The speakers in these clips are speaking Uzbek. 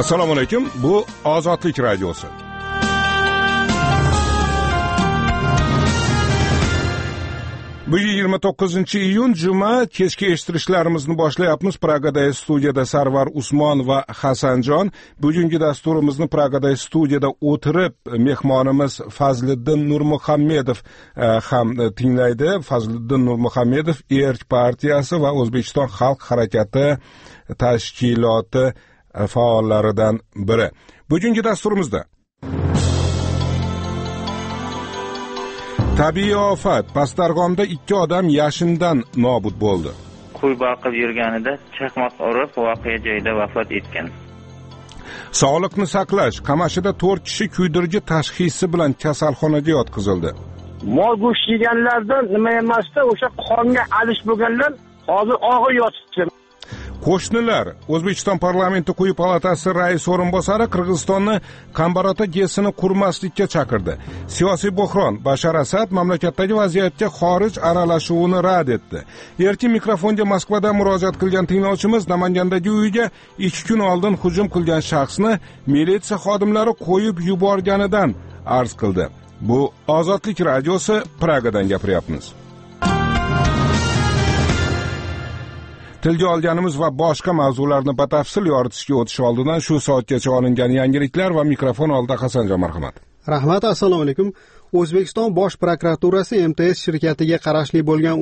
Assalomu alaykum. Bu Ozodlik radiosi. Bu 29-iyun juma kechki eshittirishlarimizni boshlayapmiz. Pragadagi studiyada Sarvar Usmon va Hasanjon. Bugungi dasturimizni Pragadagi studiyada o'tirib mehmonimiz Fazliddin Nurmuhammedov ham tinglaydi. Fazliddin Nurmuhammedov Erk partiyasi va O'zbekiston Xalq harakati tashkiloti faollaridan biri. Bugungi dasturimizda tabiiy ofat. Pastdarg'omda 2 odam yashindan nobud bo'ldi. Qo'y boqib yurganida chaqmoq urib voqea joyida vafot etgan. Sog'liqni saqlash Qamashida 4 kishi kuydirgi tashxisi bilan kasalxonaga yotqizildi. Mol go'sht yeganlardan nima emasda o'sha qonga alish bo'lganlar hozir og'ir yotibdi. Qo'shnilar O'zbekiston parlamenti quyi palatasi rais o'rinbosari Qirg'izistonni Qambarota GESini qurmaslikka chaqirdi. Siyosiy buhron. Bashar Asad mamlakatdagi vaziyatga xorij aralashuvini rad etdi. Erkin mikrofonga Moskvadan murojaat qilgan tinglovchimiz Namangandagi uyiga 2 kun oldin hujum qilgan shaxsni militsiya xodimlari qo'yib yuborganidan arz qildi. Bu Ozodlik radiosi, Pragadan gapiryapmiz. Tilga olganimiz va boshqa mavzularni batafsil yoritishga o'tish oldidan shu soatgacha olingan yangiliklar va mikrofon oldida Hasanjon, marhamat. Rahmat, assalomu alaykum. O'zbekiston Bosh prokuraturasi MTS shirkatiga qarashli bo'lgan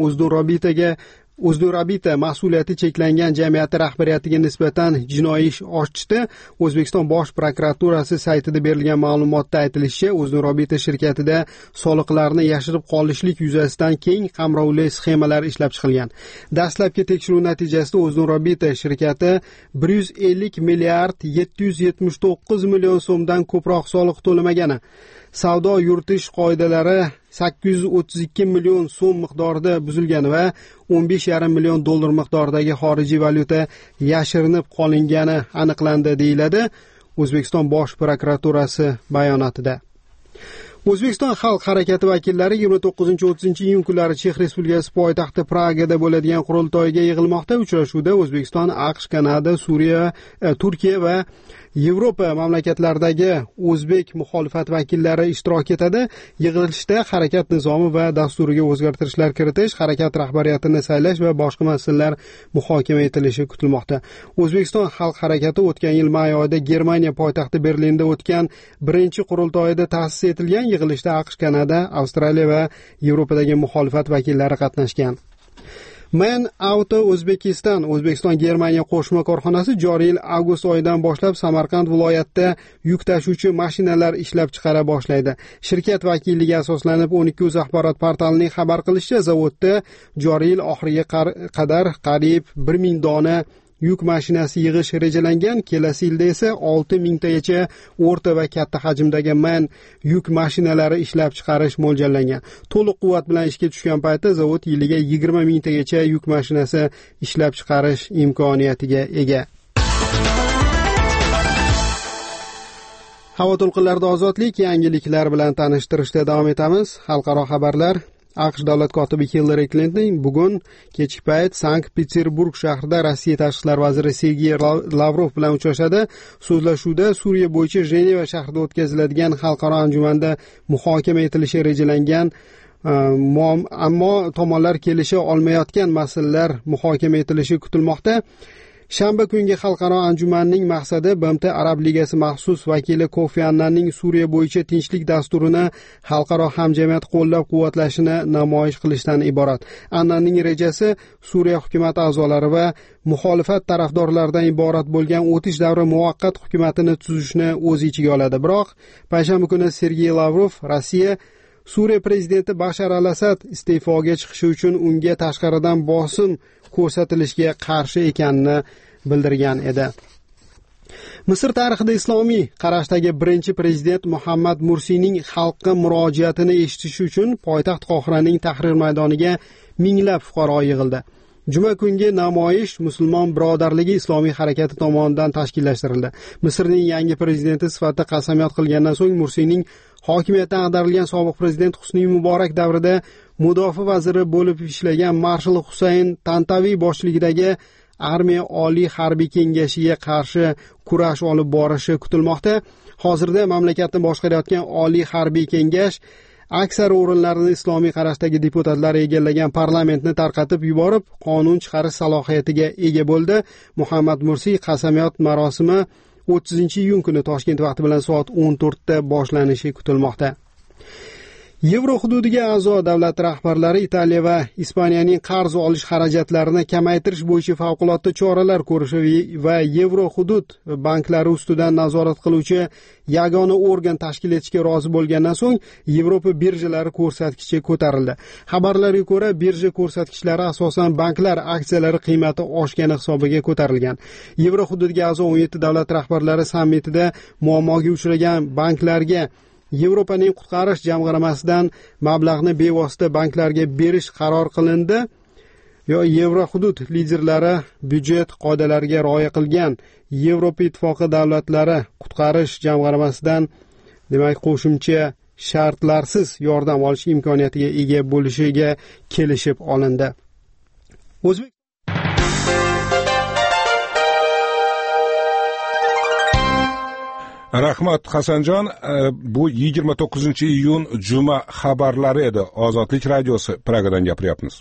O'zdurabita mas'uliyati cheklangan jamiyati rahbariyatiga nisbatan jinoiy ish ochdi. O'zbekiston Bosh prokuraturasi saytida berilgan ma'lumotda aytilishicha, O'zdurabita shirkatida soliqlarni yashirib qolishlik yuzasidan keng qamrovli sxemalar ishlab chiqilgan. Dastlabki tekshiruv natijasida O'zdurabita shirkati 150 milliard 779 million so'mdan ko'proq soliq to'lamagani, savdo yuritish qoidalari 832 million so'm miqdorida buzilgani va 15,5 million dollar miqdoridagi xorijiy valyuta yashirinib qolingani aniqlandi, deyiladi O'zbekiston Bosh prokuraturasi bayonotida. O'zbekiston Xalq harakati vakillari 29-30 kunlari Chex Respublikasi poytaxti Pragada bo'ladigan qurultoyga yig'ilmoqda. Uchrashuvda O'zbekiston, AQSh, Kanada, Suriya, Turkiya va Yevropa mamlakatlaridagi o'zbek muxolifat vakillari ishtirok etadi. Yig'ilishda harakat nizomi va dasturiga o'zgartirishlar kiritish, harakat rahbariyatini saylash va boshqa masalalar muhokama etilishi kutilmoqda. O'zbekiston Xalq harakati o'tgan yil may oyida Germaniya poytaxti Berlinda o'tgan birinchi qurultoyida ta'sis etilgan. Yig'ilishda AQSh, Kanada, Avstraliya va Yevropadagi muxolifat vakillari qatnashgan. Man Auto O'zbekiston Germaniya qo'shma korxonasi joriy yil avgust oyidan boshlab Samarqand viloyatida yuk tashuvchi mashinalar ishlab chiqara boshlaydi. Shirkat vakilligi asoslanib 12 axborot portalining xabar qilishicha, zavodda joriy yil oxiriga qadar qariyb 1000 dona yuk mashinasi yig'ish rejalangan. Kelasi yilda esa 6000 tagacha o'rta va katta hajmdagi MAN yuk mashinalari ishlab chiqarish mo'ljallangan. To'liq quvvat bilan ishga tushgan paytda zavod yiliga 20,000 tagacha yuk mashinasi ishlab chiqarish imkoniyatiga ega. Havo to'lqinlarida ozodlik yangiliklar bilan tanishtirishda davom etamiz. Xalqaro xabarlar. AQSh davlat kotibi Hillary Clinton bugun kechki payt Sankt-Peterburg shahrida Rossiya tashqi ishlar vaziri Sergey Lavrov bilan uchrashadi. So'zlashuvda Suriya bo'yicha Jeneva shahrida o'tkaziladigan xalqaro anjumanda muhokama etilishi rejalangan, ammo tomonlar kelisha olmayotgan masalalar muhokama etilishi kutilmoqda. Shanba kungi xalqaro anjumanning maqsadi BMT Arab Ligasi maxsus vakili Kofi Annanning Suriya bo'yicha tinchlik dasturini xalqaro hamjamiyat qo'llab-quvvatlashini namoyish qilishdan iborat. Annanning rejasi Suriya hukumat a'zolari va muxolifat tarafdorlaridan iborat bo'lgan o'tish davri muvaqqat hukumatini tuzishni o'z ichiga oladi. Biroq payshanba kuni Sergey Lavrov Rossiya Suriya prezidenti Bashar al-Asad iste'foga chiqishi uchun unga tashqaridan bosim ko'rsatilishiga qarshi ekanini bildirgan edi. Misr tarixida islomiy qarashdagi birinchi prezident Muhammad Mursiyning xalqqa murojaatini eshitish uchun poytaxt Qohiraning Tahrir maydoniga minglab fuqaro yig'ildi. Juma kungi namoyish Musulmon birodarligi islomiy harakati tomonidan tashkillashtirildi. Misrning yangi prezidenti sifatida qasamyod qilgandan so'ng Mursiyning hokimiyatdan ag'darilgan sobiq prezident Husni Muborak davrida mudofaa vaziri bo'lib ishlagan marshal Husayn Tantaviy boshchiligidagi armiya oliy harbiy kengashiga qarshi kurash olib borishi kutilmoqda. Hozirda mamlakatni boshqarayotgan oliy harbiy kengash aksar o'rinlarni islomiy qarashdagi deputatlar egallagan parlamentni tarqatib yuborib, qonun chiqarish salohiyatiga ega bo'ldi. Muhammad Mursiy qasamyod marosimi 30-iyun kuni Toshkent vaqti bilan soat 14 da boshlanishi kutilmoqda. Yevro hududiga a'zo davlat rahbarlari Italiya va Ispaniyaning qarz olish xarajatlarini kamaytirish bo'yicha favqulodda choralar ko'rishi va Yevro hudud banklari ustidan nazorat qiluvchi yagona organ tashkil etishga rozi bo'lgandan so'ng Yevropa birjalari ko'rsatkichi ko'tarildi. Xabarlarga ko'ra, birja ko'rsatkichlari asosan banklar aksiyalari qiymati oshgani hisobiga ko'tarilgan. Yevro hududiga a'zo 17 davlat rahbarlari sammitida muammoga uchragan banklarga Yevropaning qutqarish jamg'armasidan mablag'ni bevosita banklarga berish qaror qilindi. Yevro hudud liderlari byudjet qoidalariga rioya qilgan Yevropa ittifoqi davlatlari qutqarish jamg'armasidan qo'shimcha shartlarsiz yordam olish imkoniyatiga ega bo'lishiga kelishib olindi. Rahmat Hasanjon, bu 29-iyun juma xabarlari edi. Ozodlik radiosi Pragadan gapiryapmiz.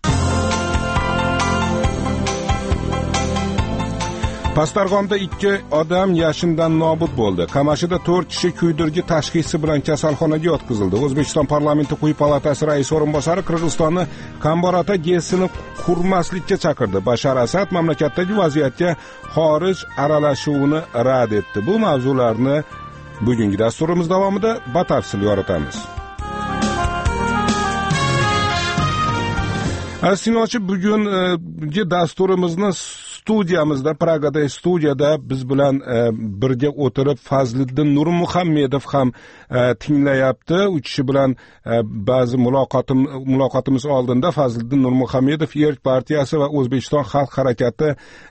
Pastarg'omda 2 odam yashindan nobud bo'ldi. Qamashida 4 kishi kuydirgi tashxisi bilan kasalxonaga yotqizildi. O'zbekiston parlamenti quyi palatasi raisi o'rinbosari Qirg'izistonni Kambarata GESini qurmaslikka chaqirdi. Bashar Asad mamlakatdagi vaziyatga xorij aralashuvini rad etdi. Bu mavzularni bugungi dasturimiz davomida batafsil yoritamiz. Asinochi bugungi dasturimizni studiyamizda, Pragada studiyada biz bilan birga o'tirib Fazliddin Nurmuhammedov ham tinglayapti. U kishi bilan ba'zi muloqotimiz oldinda Fazliddin Nurmuhammedov Erk partiyasi va O'zbekiston xalq harakati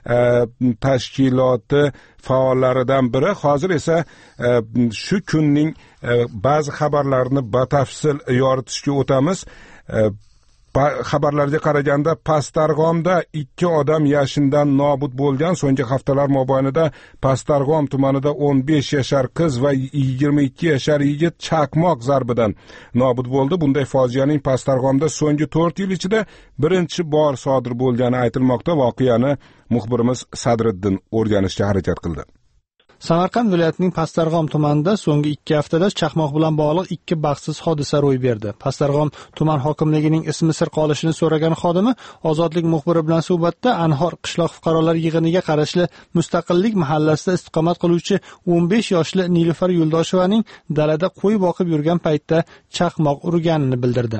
tashkiloti faollaridan biri. Hozir esa shu kunning ba'zi xabarlarini batafsil yoritishga o'tamiz. Xabarlarga qaraganda Pastarg'omda 2 odam yashindan nobud bo'lgan. So'nggi haftalar mobaynida Pastarg'om tumanida 15 yashar qiz va 22 yashar yigit chaqmoq zarbidan nobud bo'ldi. Bunday fojianing Pastarg'omda so'nggi 4 yil ichida birinchi bor sodir bo'lgani aytilmoqda. Voqeani muxbirimiz Sadriddin o'rganishga harakat qildi. Samarqand viloyatining Pastarg'om tumanida so'nggi 2 haftada chaqmoq bilan bog'liq 2 baxtsiz hodisa ro'y berdi. Pastarg'om tuman hokimligining ismi sir qolishini so'ragan xodimi Ozodlik muxbiri bilan suhbatda Anhor qishloq fuqarolar yig'iniga qarashli Mustaqillik mahallasida istiqomat qiluvchi 15 yoshli Nilufar Yo'ldoshevaning dalada qo'y boqib yurgan paytda chaqmoq urganini bildirdi.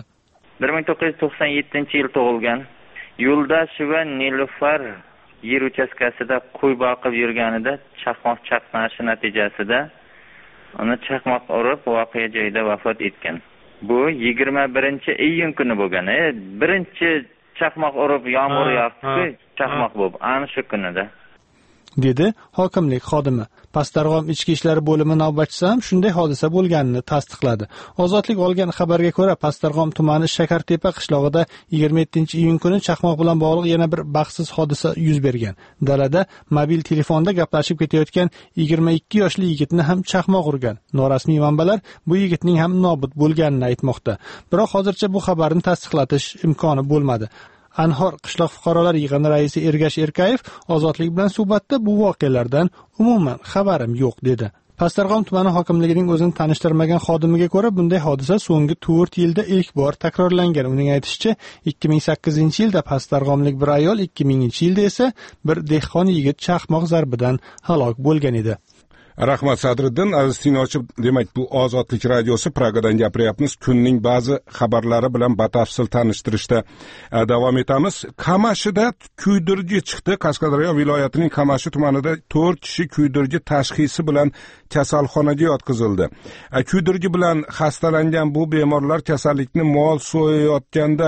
1997-yil tug'ilgan Yo'ldasheva Nilufar yer uchastkasida qo'y boqib yurganida chaqmoq chaqnashi natijasida uni chaqmoq urib voqea joyida vafot etgan. Bu 21-iyun kuni bo'lgan. Birinchi chaqmoq urib yomg'ir yog'di, chaqmoq bo'lib, ana shu kunida, dedi hokimlik xodimi. Pastarg'om ichki ishlar bo'limi navbatchisi ham shunday hodisa bo'lganini tasdiqladi. Ozodlik olgan xabarga ko'ra, Pastarg'om tumani Shakartepa qishlog'ida 27-iyun kuni chaqmoq bilan bog'liq yana bir baxtsiz hodisa yuz bergan. Dalada mobil telefonda gaplashib ketayotgan 22 yoshli yigitni ham chaqmoq urgan. Norasmiy manbalar bu yigitning ham nobud bo'lganini aytmoqda. Biroq hozircha bu xabarni tasdiqlatish imkoni bo'lmadi. Anhor qishloq fuqarolar yig'ini raisi Ergash Erkayev Ozodlik bilan suhbatda bu voqealardan umuman xabarim yo'q dedi. Pastarg'om tumani hokimligining o'zini tanishtirmagan xodimiga ko'ra, bunday hodisa so'nggi 4 yilda ilk bor takrorlangan. Uning aytishicha, 2008-yilda Pastarg'omlik bir ayol, 2000-yilda esa bir dehqon yigit chaqmoq zarbidan halok bo'lgan edi. Rahmat Sadriddin. Aziz tinglovchi, demak bu Ozodlik radiosi, Pragadan gapiryapmiz. Kunning ba'zi xabarlari bilan batafsil tanishtirishda davom etamiz. Qamashida kuydirgi chiqdi. Qashqadaryo viloyatining Qamashi tumanida 4 kishi kuydirgi tashxisi bilan kasalxonaga yotqizildi. Kuydirgi bilan xastalangan bu bemorlar kasallikni mol so'yayotganda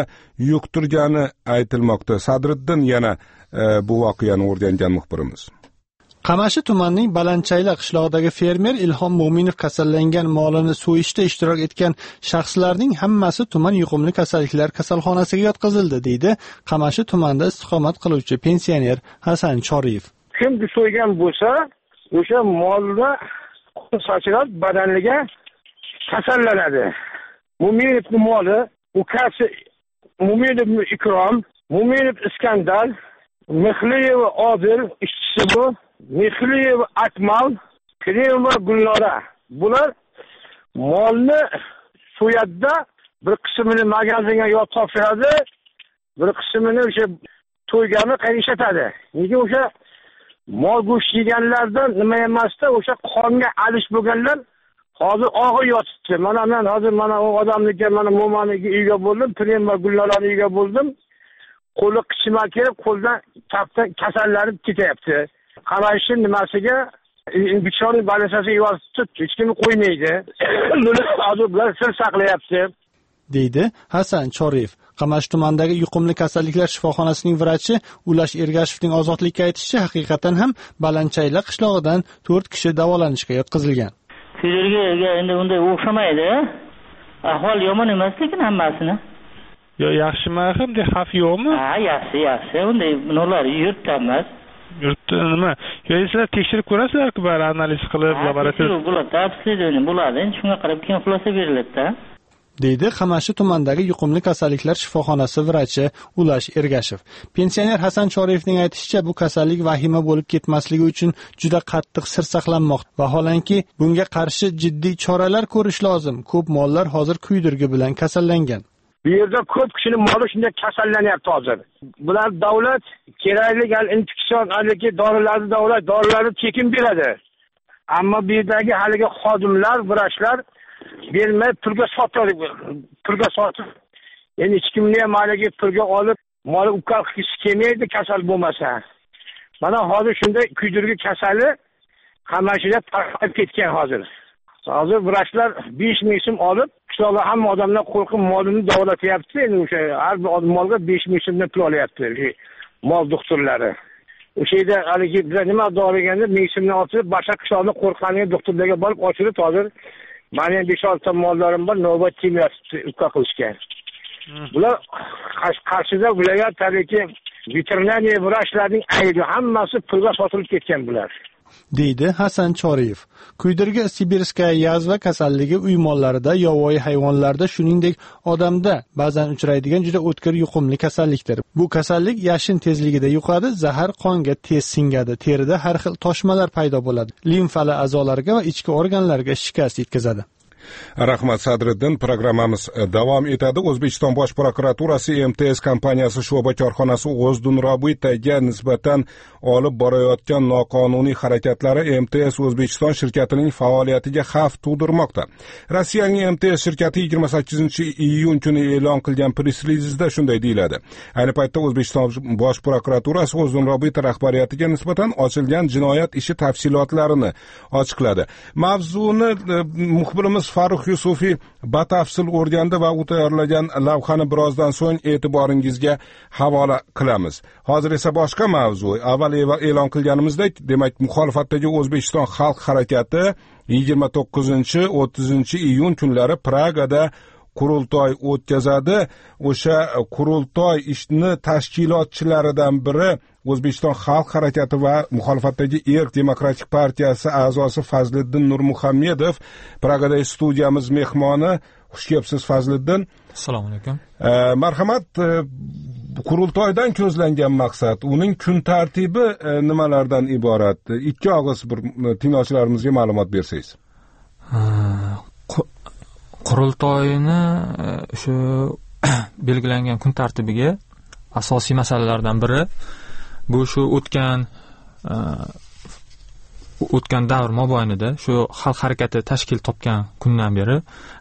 yuqtirgani aytilmoqda. Sadriddin yana bu voqeani o'rgangan muxbirimiz. Qamashi tumanining Balandchayla qishlog'idagi fermer Ilhom Mo'minov kasallangan molini so'yishda ishtirok etgan shaxslarning hammasi tuman yuqumli kasalliklar kasalxonasiga yotqizildi, deydi Qamashi tumanida istiqomat qiluvchi pensioner Hasan Choriyev. Kim so'ygan bo'lsa, o'sha molni qon sachrab badaniga kasallanadi. Mo'minovning moli, ukasi Mo'minov Ikrom, Mo'minov Iskandar, Mehliyev Odil ishchisi bu, Mehliyev Akmal, Kremova Gulnora. Bular molni so'yadda bir qismini magazinga yotib topshiradi, bir qismini o'sha to'ygani qaynatadi. Nega o'sha mol go'sht yeganlardan nima emasda o'sha qonga alish bo'lganlar hozir og'ir yotibdi. Mana men hozir mana o odamniki, mana mo'maniga uyga bo'ldim, Kremova Gulnoraning uyga bo'ldim. Qo'li qichima kelib, qo'ldan tapdan kasallanib ketyapti. Qarashi nimasiga bichora balasasi yotib, hech kim qo'ymaydi. Hozir bular sir saqlayapti, deydi Hasan Choriyev. Qamash tumanidagi yuqumli kasalliklar shifoxonasining vrachi Ulash Ergashevning ozodlikka aytishicha, haqiqatan ham Balandchayla qishlog'idan 4 kishi davolanishga yotqizilgan. Kuydirgiga endi unday o'xshamaydi. Ahvol yomon emas, lekin hammasini. Yo, yaxshimi ham, de xavf yo'qmi? Ha, yaxshi. Unday nurlar yurtda emas. Yurtda nima? Yo, sizlar tekshirib ko'rasizlar-ku, bari analiz qilib, laboratoriya bo'ladi, obslediya bo'ladi. Endi shunga qarab keyin xulosa beriladi-da. deydi Qamashi tumanidagi yuqumli kasalliklar shifoxonasi vrachi Ulash Ergashev. Pensioner Hasan Choriyevning aytishicha, bu kasallik vahima bo'lib ketmasligi uchun juda qattiq sir saqlanmoqda. Vaholanki, bunga qarshi jiddiy choralar ko'rish lozim. Ko'p mollar hozir kuydirgi bilan kasallangan. Bu yerda ko'p kishining moli shunday kasallanyapti hozir. Bular davlat kerakli infeksion haligi dorilarni tekin beradi. Ammo bu yerdagi haligi xodimlar, vrachlar bermay pulga sotib. Endi hech kimni ham haligi pulga olib, moli ukal qilgisi kelmaydi kasal bo'lmasa. Mana hozir shunday kuydirgi kasali Qamashida tarqalib ketgan hozir. Hozir vrachlar 5 ming so'm olib, qishloqda hamma odamlar qo'rqib molini davolatyapti. Endi o'sha har bir molga 5 ming so'mdan pul olyapti mol doktorlari. O'sha yerda haligi nima doriganda 1000 so'mdan olib, boshqa qishloqda qo'rqqaniga doktorlarga borib ochilib, hozir meni 5-6 ta mollarim bor, navbat kelmayapti ukka qilishga. Bular qarshida viloyat tariki veterinariya vrachlarning aybi hammasi pulga sotilib ketgan bular, deydi Hasan Choriyev. Kuydirgi Sibirskaya yazva kasalligi uy mollarida, yovvoyi hayvonlarda, shuningdek odamda ba'zan uchraydigan juda o'tkir yuqumli kasallikdir. Bu kasallik yashin tezligida yuqadi, zahar qonga tez singadi, terida har xil toshmalar paydo bo'ladi, limfali a'zolarga va ichki organlarga shikast yetkazadi. Rahmat Sadriddin. Programmamiz davom etadi. O'zbekiston Bosh prokuraturasi MTS kompaniyasi sho'ba korxonasi O'zdunrobitaga nisbatan olib borayotgan noqonuniy harakatlari MTS O'zbekiston shirkatining faoliyatiga xavf tug'dirmoqda. Rossiyaning MTS shirkati 28-iyun kuni e'lon qilgan press-relizda shunday deyiladi. Ayni paytda O'zbekiston Bosh prokuraturasi O'zdunrobita rahbariyatiga nisbatan ochilgan jinoyat ishi tafsilotlarini ochiqladi. Mavzuni muxbirimiz Farruh Yusufiy batafsil o'rgandi va u tayyorlagan lavhani birozdan so'ng e'tiboringizga havola qilamiz. Hozir esa boshqa mavzu. Avval e'lon qilganimizdek, demak, muxolifatdagi O'zbekiston xalq harakati 29-30 iyun kunlari Pragada qurultoy o'tkazadi. O'sha qurultoy ishni tashkilotchilaridan biri O'zbekiston xalq harakati va muxolifatdagi Erk demokratik partiyasi a'zosi Fazliddin Nurmuhammedov Pragada studiyamiz mehmoni. Xush kelibsiz Fazliddin. Assalomu alaykum. Marhamat, qurultoydan ko'zlangan maqsad, uning kun tartibi nimalardan iborat? Ikki og'iz bir tinglovchilarimizga ma'lumot bersangiz. Qurultoyni shu belgilangan kun tartibiga asosiy masalalardan biri bu shu o'tgan davr mobaynida shu xalq harakati tashkil topgan kundan beri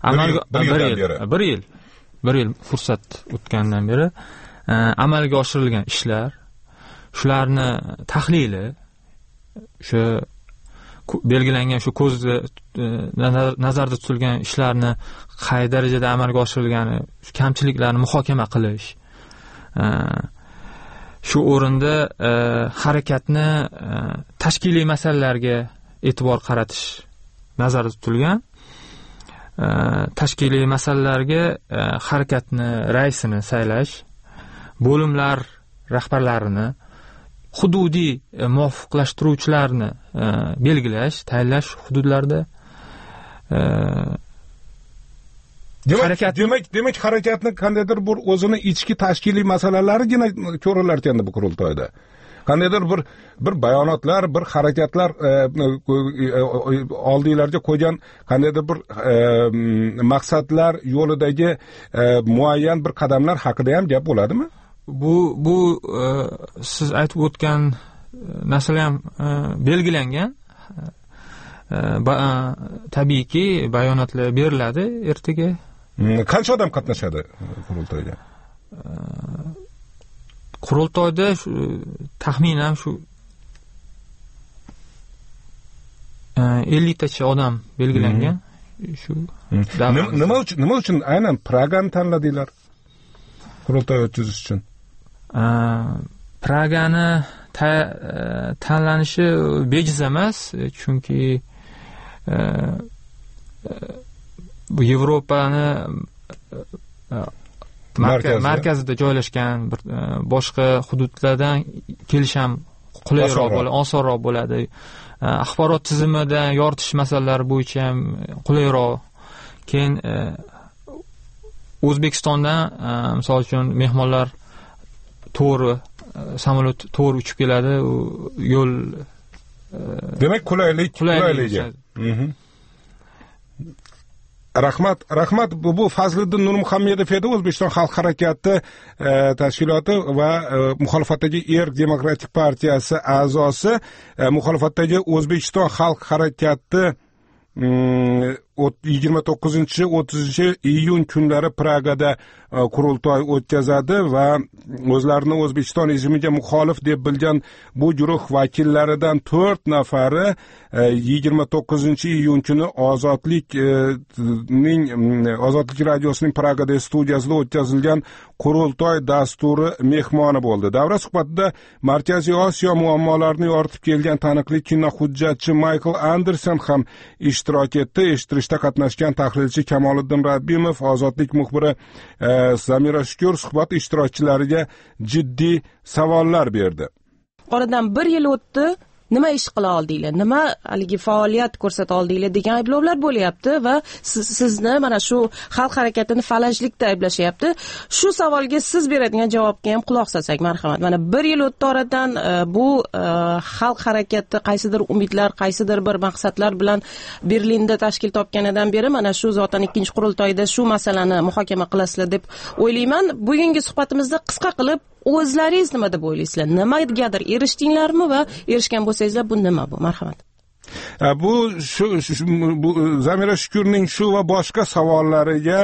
bir yil fursat o'tgandan beri amalga oshirilgan ishlar, shularni tahlili, shu belgilangan shu ko'zda nazarda tutilgan ishlarni qay darajada amalga oshirilgani, kamchiliklarni muhokama qilish, shu o'rinda harakatni tashkiliy masalalarga e'tibor qaratish nazarda tutilgan. Tashkiliy masalalarga harakatni raisini saylash, bo'limlar rahbarlarini, hududiy muvofiqlashtiruvchilarni belgilash, tayinlash hududlarda demak harakatni qandaydir bir o'zini ichki tashkiliy masalalarigina ko'rilarkan bu qurultoyda. Qandaydir bir bayonotlar, bir harakatlar oldinglarga qo'ygan qandaydir bir maqsadlar yo'lidagi muayyan bir qadamlar haqida ham gap bo'ladimi? Bu siz aytib o'tgan narsalar ham belgilangan. Tabiiyki bayonotlar beriladi ertaga. Qancha odam qatnashadi qurultoyga? Qurultoyda taxminan shu 50 tacha odam belgilangan. Shu nima uchun aynan Pragani tanladinglar? Qurultoy o'tkazish uchun. Pragani tanlanishi bejiz emas, chunki bu Yevropani markazida joylashgan bir boshqa hududlardan kelish ham qulayroq bo'ladi, osonroq bo'ladi. Axborot tizimidan yoritish masalalari bo'yicha ham qulayroq. Keyin O'zbekistondan misol uchun mehmonlar samolyot to'g'ri uchib keladi, yo'l demak qulaylik. Rahmat. Bu Fazliddin Nurmuhammedov edi, O'zbekiston Xalq harakati tashkiloti va muxolifatdagi Erk demokratik partiyasi a'zosi. Muxolifatdagi O'zbekiston Xalq harakati 29-30 iyun kunlari Pragada qurultoy o'tkazadi va o'zlarini O'zbekiston rejimiga muxolif deb bilgan bu guruh vakillaridan 4 nafari 29 iyun kuni Ozodlik radiosining Pragadagi studiyasida o'tkazilgan qurultoy dasturi mehmoni bo'ldi. Davra suhbatida Markaziy Osiyo muammolarini yoritib kelgan taniqli kinohujjatchi Michael Anderson ham ishtirok etdi. Eshittirishda qatnashgan tahlilchi Kamoliddin Rabbimov, Ozodlik muxbiri Zamira Shukur suhbat ishtirokchilariga jiddiy savollar berdi. Oradan 1 yil o'tdi. Nima ish qila oldinglar, nima haligi faoliyat ko'rsata oldinglar degan ayblovlar bo'lyapti va sizni mana shu xalq harakatini falajlikda ayblashyapti. Shu savolga siz beradigan javobga ham quloq solsak, marhamat. Mana 1 yil o'tdi oradan, bu xalq harakati qaysidir umidlar, qaysidir bir maqsadlar bilan Berlinda tashkil topganidan beri mana shu zotan 2-qurultoyda shu masalani muhokama qilasizlar deb o'ylayman. Bugungi suhbatimizda qisqa qilib o'zlaringiz nima deb o'ylaysizlar? Nimagadir erishdinglarmi va erishgan bo'lsangizlar bu nima bu? Marhamat. Bu Zamira Shukurning shu va boshqa savollariga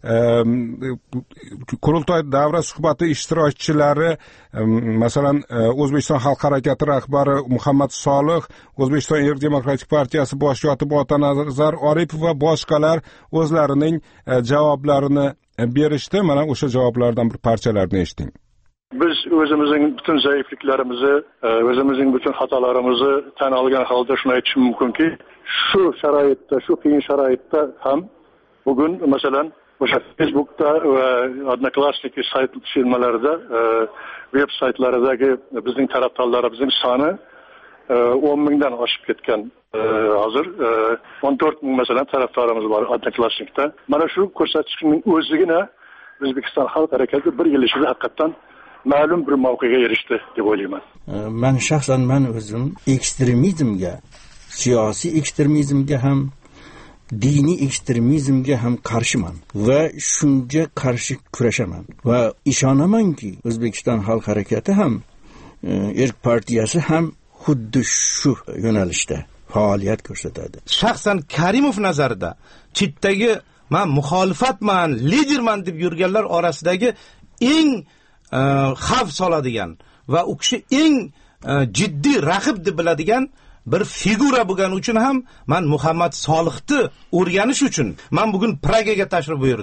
qurultoy davra suhbati ishtirokchilari, masalan, O'zbekiston Xalq harakati rahbari Muhammad Solih, O'zbekiston Erk demokratik partiyasi bosh kotibi Otanazar Oripov va boshqalar o'zlarining javoblarini berishdi. Mana o'sha javoblardan bir parchalarni eshiting. Biz o'zimizning bütün zaifliklarimizni, o'zimizning bütün xatolarimizni tan olgan holda shuni aytishim mumkinki, shu sharoitda, shu qiyin sharoitda ham bugun masalan o'sha Facebookda va Odnoklassniki saytlarida, veb saytlaridagi bizning tarafdorlarimizning soni 10 mingdan oshib ketgan. Hozir 14 ming masalan tarafdorimiz bor Odnoklassnikda. Mana shu ko'rsatkichning o'zigina O'zbekiston Xalq harakati 1 yil ichida haqiqatan ma'lum bir mavqega erishdi deb o'ylayman. Men shaxsan o'zim ekstremizmga, siyosiy ekstremizmga ham, diniy ekstremizmga ham qarshiman va shunga qarshi kurashaman va ishonamanki O'zbekiston Xalq harakati ham, Erk partiyasi ham xuddi shu yo'nalishda faoliyat ko'rsatadi. Shaxsan Karimov nazarida chetdagi men muxolifatman, liderman deb yurganlar orasidagi eng xavf soladigan va u kishi eng jiddiy raqib deb biladigan bir figura bo'lgani uchun ham men Muhammad Solihni o'rganish uchun men bugun Pragaga tashrif buyurdim.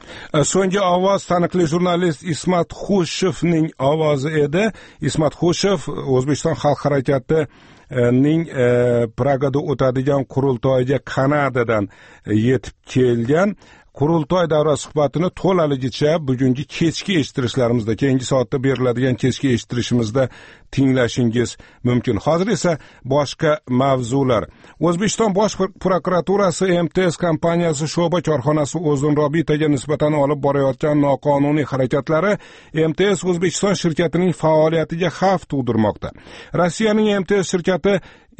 So'nggi ovoz taniqli jurnalist Ismat Xushevning ovozi edi. Ismat Xushev O'zbekiston xalq harakati ning Pragada o'tadigan qurultoyga Kanadadan yetib kelgan. Qurultoy davra suhbatini to'laligicha bugungi kechki eshittirishlarimizda, keyingi soatda beriladigan kechki eshittirishimizda tinglashingiz mumkin. Hozir esa boshqa mavzular. O'zbekiston Bosh prokuraturasi MTS kompaniyasi sho'ba korxonasi O'zun Robitaga nisbatan olib borayotgan noqonuniy harakatlari MTS O'zbekiston shirkatining faoliyatiga xavf tug'dirmoqda. Rossiyaning MTS shirkati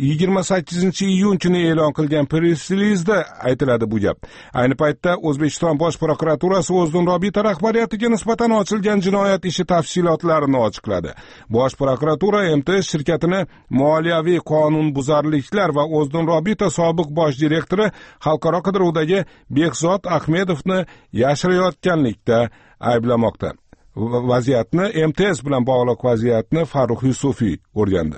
28-iyun kuni e'lon qilgan press-relizda aytiladi bu gap. Ayni paytda O'zbekiston Bosh prokuraturasi O'zun Robita rahbariyatiga nisbatan ochilgan jinoyat ishi tafsilotlarini ochiqladi. Bosh prokuratura MTS shirkatini moliyaviy qonunbuzarliklar va O'zun Robita sobiq bosh direktori xalqaro qidiruvdagi Behzod Ahmedovni yashirayotganlikda ayblamoqda. Vaziyatni MTS bilan bog'liq vaziyatni Farruh Yusufiy o'rgandi.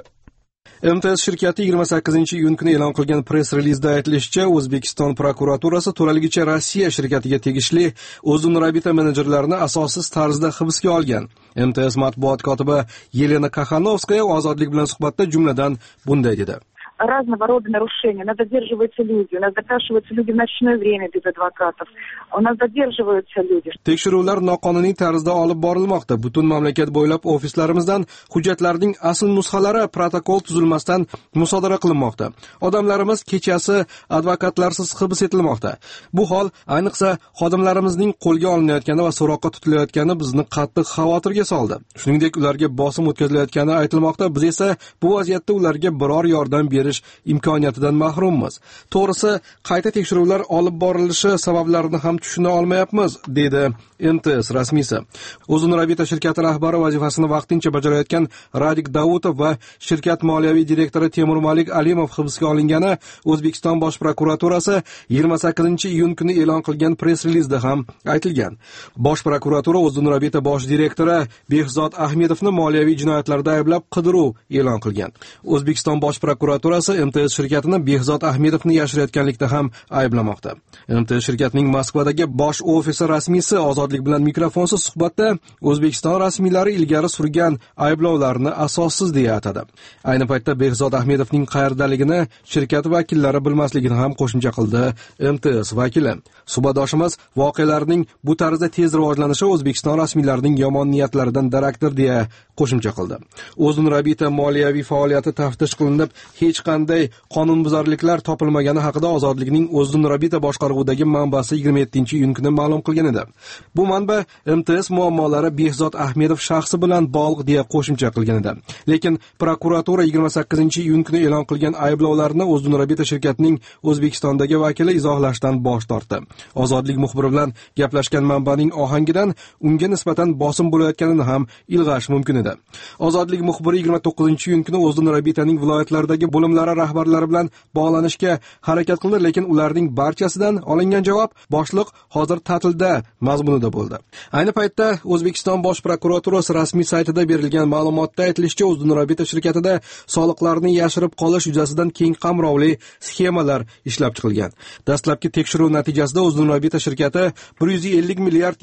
MTS shirkati 28-iyun kuni e'lon qilgan press-relizda aytilishicha, O'zbekiston prokuraturasi to'laligicha Rossiya shirkatiga tegishli O'zun Robita menejerlarini asossiz tarzda hibsga olgan. MTS matbuot kotibi Yelena Kakhanovskaya ozodlik bilan suhbatda jumladan bunday dedi: разного рода нарушения. У нас задерживаются люди, у нас допрашиваются люди в ночное время без адвокатов, у нас задерживаются люди. Tekshiruvlar noqonuniy tarzda olib borilmoqda. Butun mamlakat bo'ylab ofislarimizdan hujjatlarning asl nusxalari protokol tuzilmasdan musodara qilinmoqda. Odamlarimiz kechasi advokatlarsiz hibs etilmoqda. Bu hol ayniqsa xodimlarimizning qo'lga olinayotgani va so'roqqa tutilayotgani bizni qattiq xavotirga soldi. Shuningdek, ularga bosim o'tkazilayotgani aytilmoqda. Biz esa bu vaziyatda ularga biror yordam berish imkoniyatidan mahrummiz. To'g'risi, qayta tekshiruvlar olib borilishi sabablarini ham tushuna olmayapmiz, dedi MTS rasmiysi. O'zun Robita shirkati rahbari vazifasini vaqtincha bajarayotgan Radik Davutov va shirkat moliyaviy direktori Temur Malik Alimov hibsga olingani O'zbekiston Bosh prokuraturasi 28-iyun kuni e'lon qilgan press-relizda ham aytilgan. Bosh prokuratura O'zun Robita bosh direktori Behzod Ahmedovni moliyaviy jinoyatlarda ayblab qidiruv e'lon qilgan. O'zbekiston Bosh prokuraturasi MTS shirkatini Behzod Ahmedovni yashirayotganlikda ham ayblamoqda. MTS shirkatining Moskvadagi bosh ofisi rasmiysi ozodlik bilan mikrofonsiz suhbatda O'zbekiston rasmiylari ilgari surgan ayblovlarni asossiz deya atadi. Ayni paytda Behzod Ahmedovning qayerdaligini shirkat vakillari bilmasligini ham qo'shimcha qildi MTS vakili. Suhbatdoshimiz voqealarning bu tarzda tez rivojlanishi O'zbekiston rasmiylarining yomon niyatlaridan darakdir deya qo'shimcha qildi. O'zun Robita moliyaviy faoliyati taftish qilinib, hech qanday qonunbuzarliklar topilmagani haqida ozodlikning O'zun Robita boshqaruvidagi manbasi 27-iyun kuni ma'lum qilgan edi. Bu manba MTS muammolari Behzod Ahmedov shaxsi bilan bog'liq deya qo'shimcha qilgan edi. Lekin prokuratura 28-iyun kuni e'lon qilgan ayblovlarni O'zun Robita shirkatining O'zbekistondagi vakili izohlashdan bosh tortdi. Ozodlik muxbiri bilan gaplashgan manbaning ohangidan unga nisbatan bosim bo'layotganini ham ilg'ash mumkin edi. Ozodlik muxbiri 29-iyun kuni O'zun Robitaning viloyatlardagi bo'limlari rahbarlari bilan bog'lanishga harakat qildi, lekin ularning barchasidan olingan javob boshliq hozir ta'tilda mazmunida bo'ldi. Ayni paytda O'zbekiston Bosh prokuraturasi rasmiy saytida berilgan ma'lumotda aytilishicha, O'zun Robita shirkatida soliqlarni yashirib qolish yuzasidan keng qamrovli sxemalar ishlab chiqilgan. Dastlabki tekshiruv natijasida O'zun Robita shirkati 150 milliard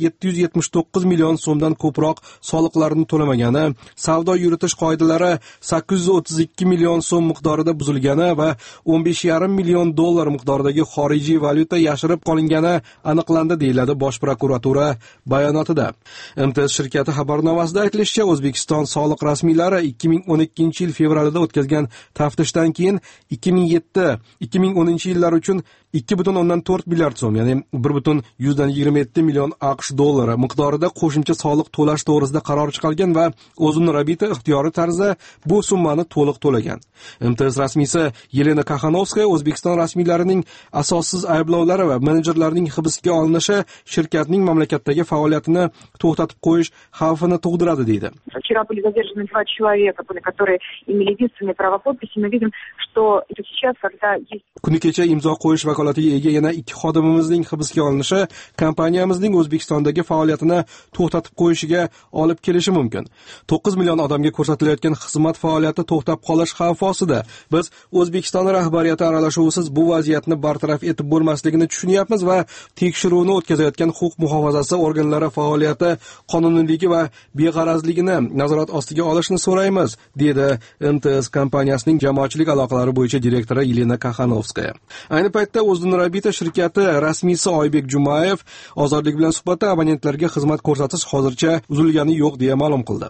779 million so'mdan ko'proq soliqlarni to'lamagani, savdo yuritish qoidalari 832 million so'm miqdorida buzilgani va 15,5 million dollar miqdoridagi xorijiy valyuta yashirib qolingani aniqlandi, deyiladi Bosh prokuratura bayonotida. MTS shirkati xabarnomasida aytilishicha, O'zbekiston soliq rasmiylari 2012-yil fevralida o'tkazgan taftishdan keyin 2007-2010 yillar uchun 2,4 milliard so'm, ya'ni 1,127 million AQSh dollari miqdorida qo'shimcha soliq to'lash to'g'risida qaror chiqargan va O'zun Robita ixtiyoriy tarzda bu summani to'liq to'lagan. MTS rasmiysi Yelena Kakhanovskaya O'zbekiston rasmiylarining asossiz ayblovlari va menejerlarning hibsga olinishi shirkatning mamlakatdagi faoliyatini to'xtatib qo'yish xavfini tug'diradi, deydi. Вчера были задержаны 2 человека, которые имели единственные право подписи. Мы видим, что сейчас, когда есть... Kuni kecha imzo qo'yish vakolati vakolatiga ega yana 2 xodimimizning hibsga olinishi kompaniyamizning O'zbekistondagi faoliyatini to'xtatib qo'yishiga olib kelishi mumkin. 9 million odamga ko'rsatilayotgan xizmat faoliyati to'xtab qolish xavfi ostida. Biz O'zbekiston rahbariyati aralashuvisiz bu vaziyatni bartaraf etib bo'lmasligini tushunyapmiz va tekshiruvni o'tkazayotgan huquq muhofazasi organlari faoliyati qonuniyligi va beg'arazligini nazorat ostiga olishni so'raymiz, dedi MTS kompaniyasining jamoatchilik aloqalari bo'yicha direktori Yelena Kaxanovskaya. Ayni paytda O'zdunrabita shirkati rasmiysi Oybek Jumayev ozodlik bilan suhbatda abonentlarga xizmat ko'rsatish hozircha uzilgani yo'q deya ma'lum qildi.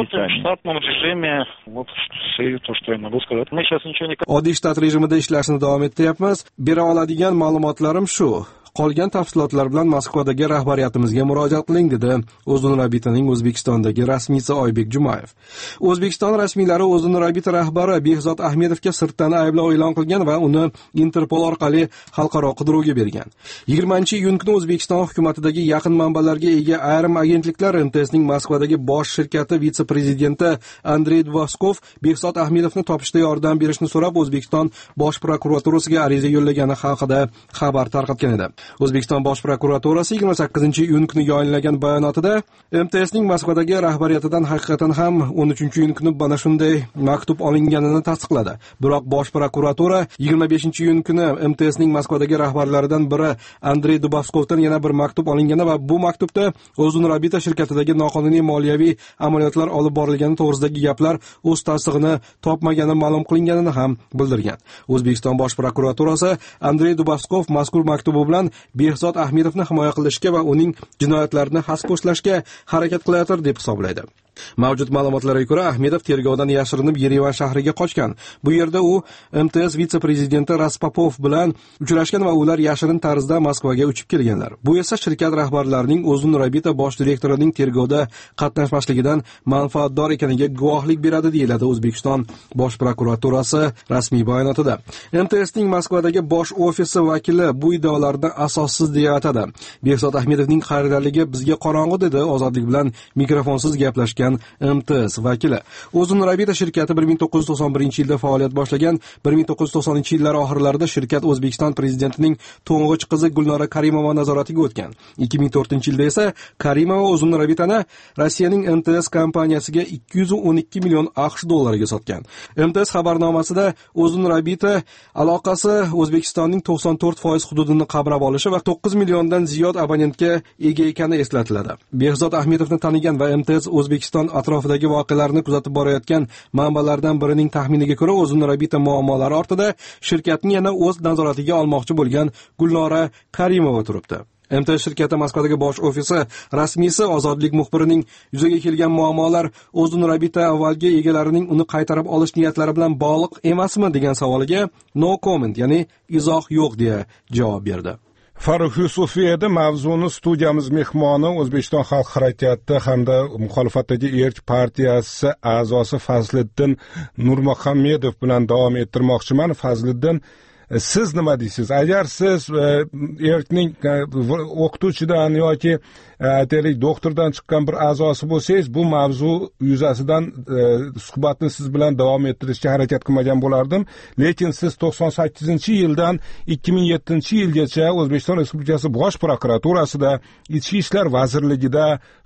Oddiy shtat rejimida ishlashni davom ettiryapmiz. Bera oladigan ma'lumotlarim shu. Qolgan tafsilotlar bilan Moskvadagi rahbariyatimizga murojaat qiling, dedi O'zdunrabitaning O'zbekistondagi rasmiysi Oybek Jumayev. O'zbekiston rasmiylari O'zdunrabita rahbari Behzod Ahmedovga sirtdan ayblov e'lon qilgan va uni Interpol orqali xalqaro qidiruvga bergan. 20-iyun kuni O'zbekiston hukumatidagi yaqin manbalarga ega ayrim agentliklar MTSning Moskvadagi bosh shirkati vitse-prezidenti Andrey Dubovskov Behzod Ahmedovni topishda yordam berishni so'rab O'zbekiston bosh prokuraturasiga ariza yo'llagani haqida xabar tarqatgan edi. O'zbekiston bosh prokuraturasi 28-iyun kuni yayınlagan bayonotida MTSning Moskvadagi rahbariyatidan haqiqatan ham 13-iyun kuni mana shunday maktub olinganini tasdiqladi. Biroq bosh prokuratura 25-iyun kuni MTSning Moskvadagi rahbarlaridan biri Andrey Dubovskovdan yana bir maktub olingani va bu maktubda O'zdunrabita shirkatidagi noqonuniy moliyaviy amaliyotlar olib borilgani to'g'risidagi gaplar o'z tasdig'ini topmagani ma'lum qilinganini ham bildirgan. O'zbekiston bosh prokuraturasi Andrey Dubovskov mazkur maktubi bilan Behzod Ahmedovni himoya qilishga va uning jinoyatlarini haspo'stlashga harakat qilayotir deb hisoblaydi. Mavjud ma'lumotlarga ko'ra, Ahmedov tergovdan yashirinib Yerevan shahriga qochgan. Bu yerda u MTS vitse-prezidenti Raspopov bilan uchrashgan va ular yashirin tarzda Moskvaga uchib kelganlar. Bu esa shirkat rahbarlarining O'zdunrabita bosh direktorining tergovda qatnashmasligidan manfaatdor ekaniga guvohlik beradi, deyiladi O'zbekiston bosh prokuraturasi rasmiy bayonotida. MTSning Moskvadagi bosh ofisi vakili bu iddaolarni asossiz deya atadi. Behzod Ahmedovning xaridorligi bizga qorong'u, dedi ozodlik bilan mikrofonsiz gaplashgan MTS vakili. O'zdunrabita shirkati 1991-yilda faoliyat boshlagan. 1990-yillar oxirlarida shirkat O'zbekiston prezidentining to'ng'ich qizi Gulnora Karimova nazoratiga o'tgan. 2004-yilda esa Karimova O'zdunrabitani Rossiyaning MTS kompaniyasiga 212 million AQSh dollariga sotgan. MTS xabarnomasida O'zdunrabita aloqasi O'zbekistonning 94% hududini qabrab olishi va 9 milliondan ziyod abonentga ega ekani eslatiladi. Behzod Ahmedovni tanigan va MTS O'zbekiston atrofidagi voqealarni kuzatib borayotgan manbalardan birining taxminiga ko'ra, O'zdunrabita muammolari ortida shirkatni yana o'z nazoratiga olmoqchi bo'lgan Gulnora Karimova turibdi. MTS shirkati Moskvadagi bosh ofisi rasmiysi ozodlik muxbirining yuzaga kelgan muammolar O'zdunrabita avvalgi egalarining uni qaytarib olish niyatlari bilan bog'liq emasmi degan savoliga no comment, ya'ni izoh yo'q deya javob berdi. Farruh Yusufov edi mavzuni studiyamiz mehmoni. O'zbekiston xalq harakati hamda muxolifatdagi Erk partiyasi a'zosi Fazliddin Nurmuhammedov bilan davom ettirmoqchiman. Fazliddin, siz nima deysiz? Agar siz Erkning o'qituvchidan yoki aytaylik doktordan chiqqan bir a'zosi bo'lsangiz, bu mavzu yuzasidan suhbatni siz bilan davom ettirishga harakat qilmagan bo'lardim. Lekin siz 98-yildan 2007-yilgacha O'zbekiston Respublikasi Bosh prokuraturasida, Ichki ishlar vazirligida,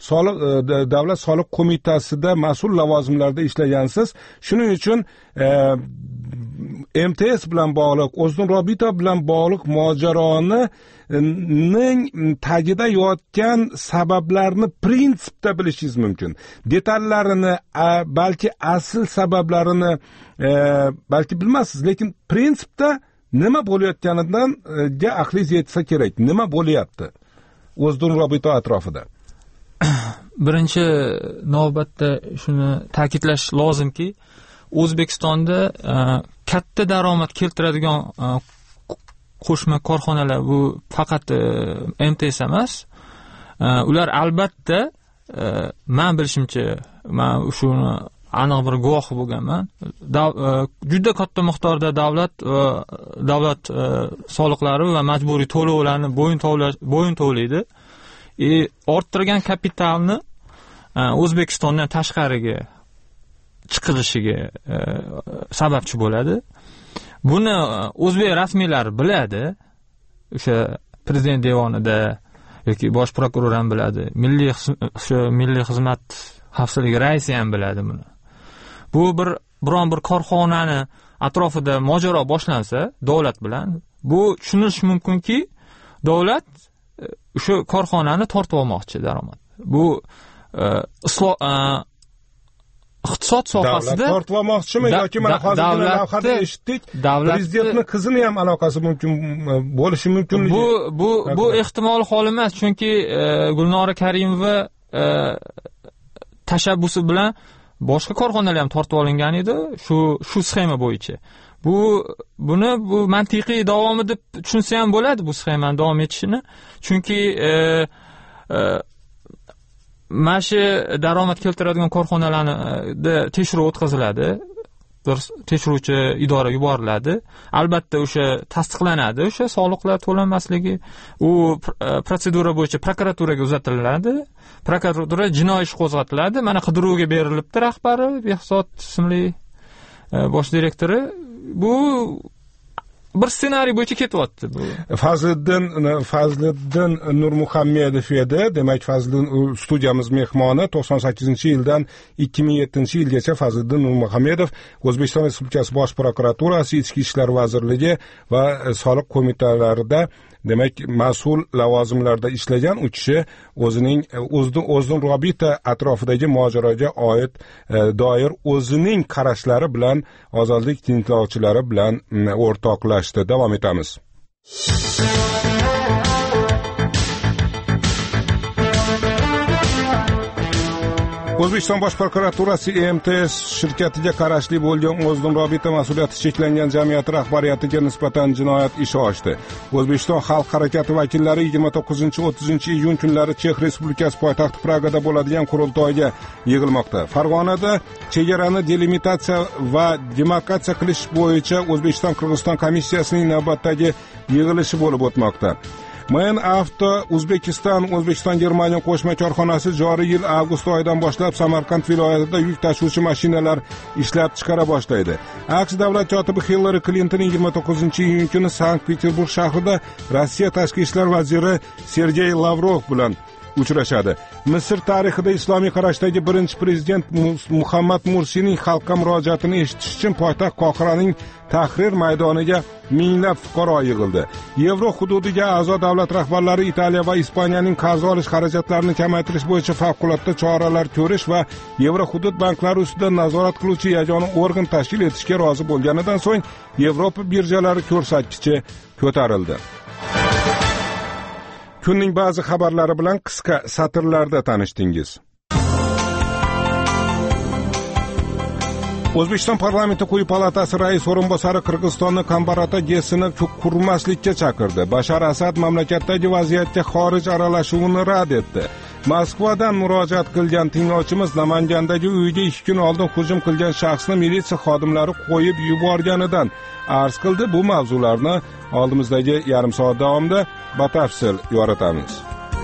Davlat soliq qo'mitasida mas'ul lavozimlarda ishlagansiz. Shuning uchun MTS bilan bog'liq, O'zdunrabita bilan bog'liq mojaroni ning tagida yotgan sabablarni prinsipda bilishingiz mumkin. Detallarini, balki asl sabablarini balki bilmaysiz, lekin prinsipda nima bo'layotganidan aqlingiz yetsa kerak. Nima bo'lyapti O'zdunrabita atrofida? Birinchi navbatda shuni ta'kidlash lozimki, O'zbekistonda katta daromad keltiradigan qo'shma korxonalar bu faqat MTS emas. Ular albatta, men bilishimcha, men shuni aniq bir guvohi bo'lganman. Juda katta miqdorda davlat soliqlari va majburiy to'lovlarni bo'yin tovlaydi. Orttirgan kapitalni O'zbekistondan tashqariga chiqilishiga sababchi bo'ladi. Buni o'zbek rasmiylari biladi. o'sha prezident devonida yoki bosh prokuror ham biladi, milliy xizmat xavfsizligi raisi ham biladi buni. Bu biron bir korxonani atrofida mojaro boshlansa davlat bilan, bu tushunilishi mumkinki davlat o'sha korxonani tortib olmoqchi daromad. Bu iqtisod sohasida davlat tortib olmoqchimi yoki mana hozirgi lavhada eshitdik, prezidentning qizini ham aloqasi mumkin bo'lishi mumkinligi. Bu ehtimol hol emas, chunki Gulnora Karimova tashabbusi bilan boshqa korxonalar ham tortib olingan edi shu sxema bo'yicha. Bu mantiqiy davomi deb tushunsa ham bo'ladi, bu sxemani davom etishini. Chunki mana shu daromad keltiradigan korxonalarda tekshiruv o'tkaziladi. Bir tekshiruvchi idora yuboriladi. Albatta o'sha tasdiqlanadi, o'sha soliqlar to'lanmasligi. U protsedura bo'yicha prokuraturaga uzatiladi. Prokuratura jinoiy ish qo'zg'atiladi. Mana qidiruvga berilibdi rahbari, Behzod ismli bosh direktori. Bu bir ssenariy bo'yicha ketyapti bu. Fazliddin Nurmuhammedov edi. Demak, Fazliddin studiyamiz mehmoni 98-yildan 2007-yilgacha Fazliddin Nurmuhammedov O'zbekiston Respublikasi Bosh prokuraturasi, Ichki ishlar vazirligi va soliq qo'mitalarida demak mas'ul lavozimlarda ishlagan u kishi o'zining Robita atrofidagi mojaroga doir o'zining qarashlari bilan ozodlik tinchlovchilari bilan o'rtoqlashdi. Davom etamiz. O'zbekiston Bosh prokuraturasi EMTS shirkatiga qarashli bo'lgan O'zdim Robita mas'uliyati cheklangan jamiyati rahbariyatiga nisbatan jinoyat ishi ochdi. O'zbekiston Xalq harakati vakillari 29-30 iyun kunlari Chex Respublikasi poytaxti Pragada bo'ladigan qurultoyga yig'ilmoqda. Farg'onada chegarani delimitatsiya va demarkatsiya qilish bo'yicha O'zbekiston-Qirg'iziston komissiyasining navbatdagi yig'ilishi bo'lib o'tmoqda. Men Avto O'zbekiston-Germaniya qo'shma korxonasi joriy yil avgust oyidan boshlab Samarqand viloyatida yuk tashuvchi mashinalar ishlab chiqara boshlaydi. AQSh davlat kotibi Hillary Clinton 29-iyun kuni Sankt-Peterburg shahrida Rossiya tashqi ishlar vaziri Sergey Lavrov bilan uchrashadi. Misr tarixida islomiy qarashdagi birinchi prezident Muhammad Mursining xalqqa murojaatini eshitish uchun poytaxt Qohiraning Tahrir maydoniga minglab fuqaro yig'ildi. Yevro hududiga a'zo davlat rahbarlari Italiya va Ispaniyaning qarz olish xarajatlarini kamaytirish bo'yicha favqulodda choralar ko'rish va Yevro hudud banklari ustidan nazorat qiluvchi yagona organ tashkil etishga rozi bo'lganidan so'ng Yevropa birjalari ko'rsatkichi ko'tarildi. Kunning ba'zi xabarlari bilan qisqa satrlarda tanishdingiz. O'zbekiston parlamenti quyi palatasi rais o'rinbosari Qirg'izistonni Kambarata GESini qurmaslikka chaqirdi. Bashar Asad mamlakatdagi vaziyatga xorij aralashuvini rad etdi. Moskvadan murojaat qilgan tinglovchimiz Namangandagi uyiga 2 kun oldin hujum qilgan shaxsni militsiya xodimlari qo'yib yuborganidan arz qildi. Bu mavzularni oldimizdagi yarim soat davomida batafsil yoritamiz.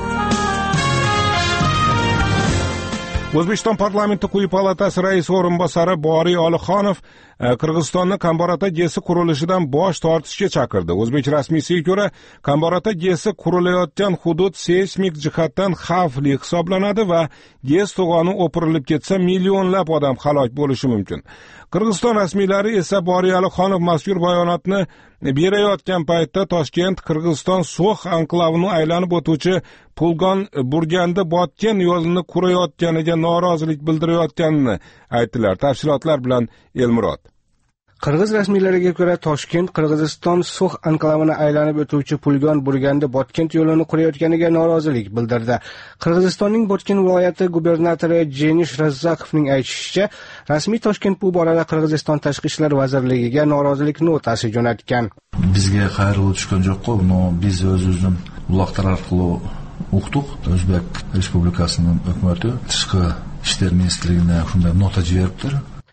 O'zbekiston parlamenti quyi palatasi rais o'rinbosari Boriy Olixonov Qirg'izistonni Kambarata GESi qurilishidan bosh tortishga chaqirdi. O'zbek rasmiysiga ko'ra, Kambarata GESi qurilayotgan hudud seysmik jihatdan xavfli hisoblanadi va GES to'g'oni o'pirilib ketsa millionlab odam halok bo'lishi mumkin. Qirg'iziston rasmiylari esa Boriy Olixonov mazkur bayonotni berayotgan paytda Toshkent Qirg'iziston So'x anklavini aylanib o'tuvchi Pulgon-Burgandi Botken yo'lini qurayotganiga norozilik bildirayotganini aytdilar. Tafsilotlar bilan Elmurod. Qirg'iz rasmiylariga ko'ra, Toshkent Qirg'iziston So'x anklavini aylanib o'tuvchi Pulgon-Burgandi Botken yo'lini qurayotganiga norozilik bildirdi. Qirg'izistonning Botken viloyati gubernatori Jenish Razzakovning aytishicha, rasmiy Toshkent bu borada Qirg'iziston tashqi ishlar vazirligiga norozilik notasi jo'natgan. Bizga qayrilib tushgan yo'q-ku, biz o'zimizning uloqlar orqali o'qdik. O'zbek Respublikasining hukumati tashqi ishlar ministrligiga shunday nota beribdi.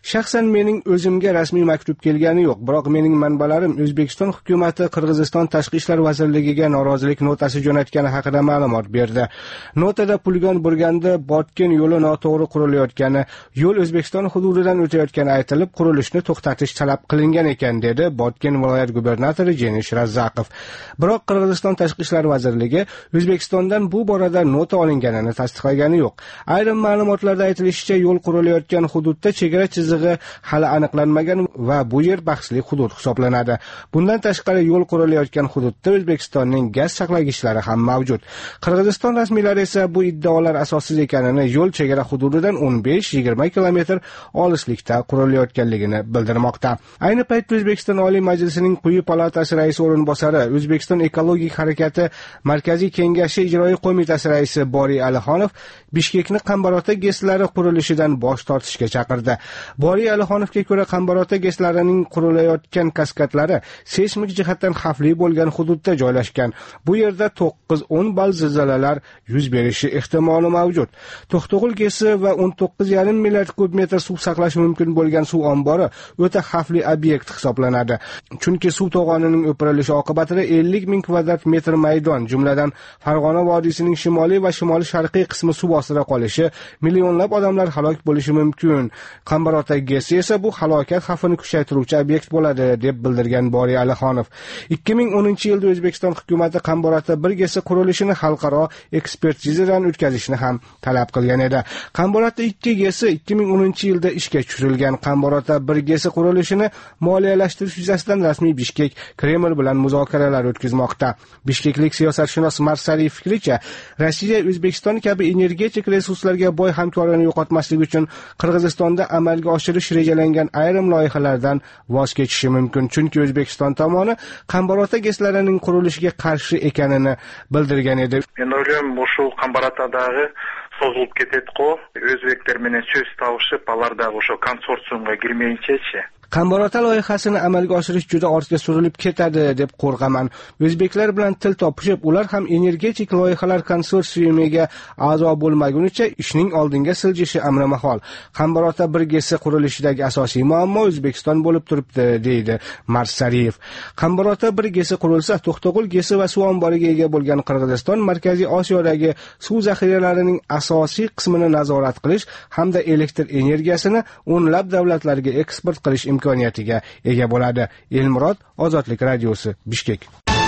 Shaxsan mening o'zimga rasmiy maktub kelgani yo'q, biroq mening manbalarim O'zbekiston hukumatı Qirg'iziston tashqi ishlar vazirligiga norozilik notasi jo'natgani haqida ma'lumot berdi. Notada Pulgon Burganda Botken yo'li noto'g'ri qurilayotgani, yo'l O'zbekiston hududidan o'tayotgani aytilib, qurilishni to'xtatish talab qilingan ekan, dedi Botken viloyat gubernatori Jenish Razzaqov. Biroq Qirg'iziston tashqi ishlar vazirligi O'zbekistondan bu borada nota olinganini tasdiqlagani yo'q. Ayrim ma'lumotlarda aytilishicha, yo'l qurilayotgan hududda chegara chizig'i hali aniqlanmagan va bu yer bahsli hudud hisoblanadi. Bundan tashqari yo'l qurilayotgan hududda O'zbekistonning gaz saqlagichlari ham mavjud. Qirg'iziston rasmiylari esa bu iddaolar asossiz ekanini, yo'l chegara hududidan 15-20 kilometr olislikda qurilayotganligini bildirmoqda. Ayni paytda O'zbekiston Oliy Majlisining quyi palatasi raisi o'rinbosari, O'zbekiston ekologik harakati Markaziy kengashi ijroiy qo'mitasi raisi Boriy Alixonov Bishkekni Qambarota GESlari qurilishidan bosh tortishga chaqirdi. Boriy Alixonovga ko'ra, Qambarota GESlarining qurilayotgan kaskadlari seysmik jihatdan xavfli bo'lgan hududda joylashgan. Bu yerda 9-10 ball zilzilalar yuz berishi ehtimoli mavjud. To'qtog'ul GESi va 19,5 milliard kub metr suv saqlash mumkin bo'lgan suv ombori o'ta xavfli obyekt hisoblanadi. Chunki suv to'g'onining o'pirilishi oqibatida 50 ming kvadrat metr maydon, jumladan Farg'ona vodiysining shimoliy va shimoli-sharqiy qismi suv ostida qolishi, millionlab odamlar halok bo'lishi mumkin. Qambarota GESi esa bu halokat xavfini kuchaytiruvchi obyekt bo'ladi, deb bildirgan Boriy Alixonov. 2010-yilda O'zbekiston hukumatı Qambarota 1 GESi qurilishini xalqaro ekspertizadan o'tkazishni ham talab qilgan edi. Qambarota 2 GESi 2010-yilda ishga tushirilgan. Qambarota 1 GESi qurilishini moliyalashtirish yuzasidan rasmiy Bishkek Kreml bilan muzokaralar o'tkazmoqda. Bishkeklik siyosatshunos Marsariy fikricha, Rossiya O'zbekiston kabi energetik resurslarga boy hamkorlikni yo'qotmaslik uchun Qirg'izistonda amalga oshirish rejalangan ayrim loyihalardan voz kechishi mumkin. Chunki O'zbekiston tomoni Qambarota GESlarining qurilishiga qarshi ekanini bildirgan edi. Men o'ylayman, bu shu Qambarotadagi sozilib ketadi-ku, o'zbeklar bilan so'z tavishib, alardagi o'sha konsorsiumga girmayincha-chi. Qambarota loyihasini amalga oshirish juda ortga surilib ketadi deb qo'rqaman. O'zbeklar bilan til topishib, ular ham energetik loyihalar konsorsiumiga a'zo bo'lmagunicha ishning oldinga siljishi amri mahol. Qambarota 1 GESi qurilishidagi asosiy muammo O'zbekiston bo'lib turibdi, deydi Marsariyev. Qambarota 1 GESi qurilsa, To'qtog'ul GESi va suv omboriga ega bo'lgan Qirg'iziston Markaziy Osiyodagi suv zaxiralarining asosiy qismini nazorat qilish hamda elektr energiyasini o'nlab davlatlarga eksport qilish imkoniyatiga ega bo'ladi. Elmurod, Ozodlik radiosi, Bishkek.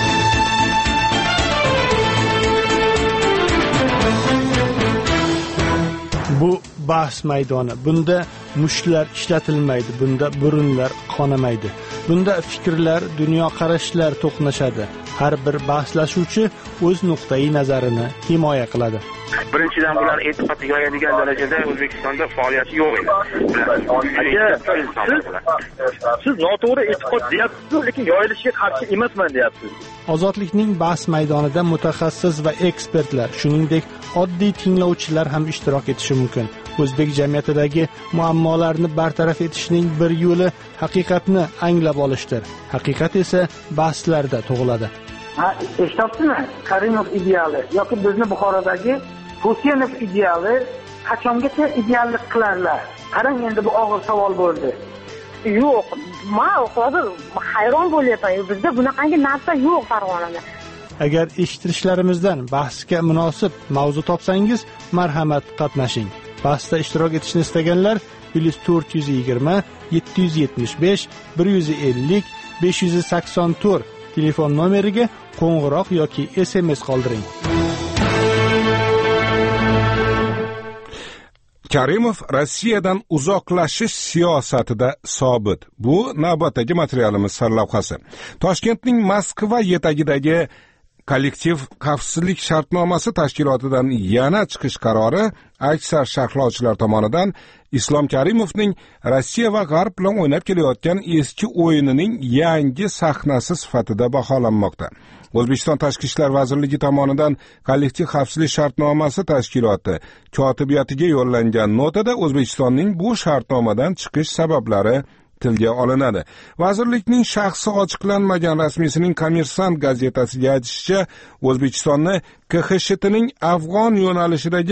Bu bahs maydoni. Bunda mushlar ishlatilmaydi, bunda burunlar qonamaydi. Bunda fikrlar, dunyoqarashlar to'qnashadi. Har bir bahslashuvchi o'z nuqtai nazarini himoya qiladi. Birinchidan bular e'tiqod yoyadigan darajada O'zbekistonda faoliyati yo'q edi. Siz noto'g'ri e'tiqod deyapsiz, lekin yoyilishiga qarshi emasman deyapsiz. Ozodlikning bahs maydonida mutaxassis va ekspertlar, shuningdek oddiy tinglovchilar ham ishtirok etishi mumkin. O'zbek jamiyatidagi muammolarni bartaraf etishning bir yo'li haqiqatni anglab olishdir. Haqiqat esa bahslarda tug'iladi. Eshityapsizmi? Karimov ideali yoki bizni Buxorodagi Husenov ideali qachongacha ideallik qilarlar? Qarang, endi bu og'ir savol bo'ldi. Yo'q, men hozir hayron bo'lyapman. Bizda bunaqangi narsa yo'q Farg'onada. Agar eshittirishlarimizdan bahsga munosib mavzu topsangiz, marhamat qatnashing. Bahsda ishtirok etishni istaganlar +420 775 150 584 telefon nomeriga qo'ng'iroq yoki SMS qoldiring. Karimov Rossiyadan uzoqlashish siyosatida sobit. Bu navbatdagi materialimiz sarlavhasi. Toshkentning Moskva yetagidagi kollektiv xavfsizlik shartnomasi tashkilotidan yana chiqish qarori aksar sharhlovchilar tomonidan Islom Karimovning Rossiya va G'arb bilan o'ynab kelayotgan eski o'yinining yangi sahnasi sifatida baholanmoqda. O'zbekiston Tashqi ishlar vazirligi tomonidan kollektiv xavfsizlik shartnomasi tashkiloti kotibiyatiga yo'llangan notada O'zbekistonning bu shartnomadan chiqish sabablari tilga olinadi. Vazirlikning shaxsi ochiqlanmagan rasmiysining Kommersant gazetasiga aytishicha, O'zbekistonni KXSHTning Afg'on yo'nalishidagi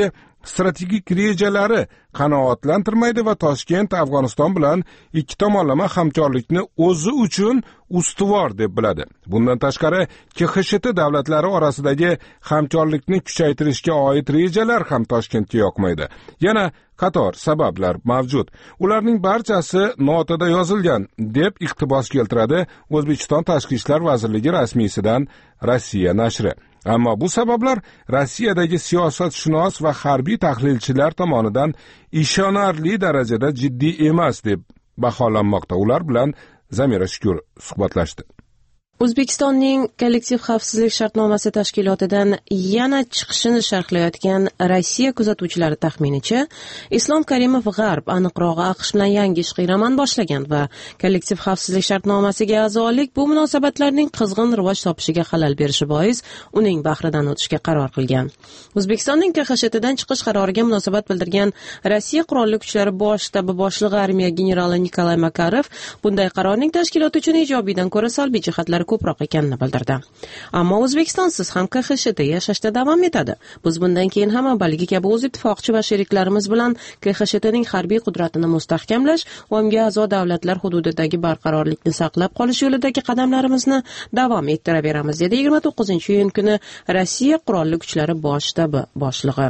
strategik rejalari qanoatlantirmaydi va Toshkent Afg'oniston bilan ikki tomonlama hamkorlikni o'zi uchun ustuvor deb biladi. Bundan tashqari, KXSHT davlatlari orasidagi hamkorlikni kuchaytirishga oid rejalar ham Toshkentga yoqmaydi. Yana qator sabablar mavjud. Ularning barchasi notada yozilgan deb iqtibos keltiradi O'zbekiston Tashqi ishlar vazirligi rasmiysidan Rossiya nashri. Ammo bu sabablar Rossiyadagi siyosatshunos va harbiy tahlilchilar tomonidan ishonarli darajada jiddiy emas deb baholanmoqda. Ular bilan Zamira Shukur suhbatlashdi. O'zbekistonning kollektiv xavfsizlik shartnomasi tashkilotidan yana chiqishini sharhlayotgan Rossiya kuzatuvchilari taxminicha, Islom Karimov G'arb, aniqrog'i AQSh bilan yangi ishqiy roman boshlagan va kollektiv xavfsizlik shartnomasiga a'zolik bu munosabatlarning qizg'in rivoj topishiga xalal berishi bois uning bahridan o'tishga qaror qilgan. O'zbekistonning KXSHTdan chiqish qaroriga munosabat bildirgan Rossiya qurolli kuchlari bosh shtabi boshlig'i armiya generali Nikolay Makarov bunday qarorning tashkilot uchun ijobiydan ko'ra salbiy jihatlari ko'proq ekanini bildirdi. Ammo O'zbekistonsiz ham KXSHT yashashda davom etadi. Biz bundan keyin ham avvalgi kabi o'z ittifoqchi va sheriklarimiz bilan KXSHTning harbiy qudratini mustahkamlash va unga a'zo davlatlar hududidagi barqarorlikni saqlab qolish yo'lidagi qadamlarimizni davom ettiraveramiz, dedi 29-iyun kuni Rossiya qurolli kuchlari bosh shtabi boshlig'i.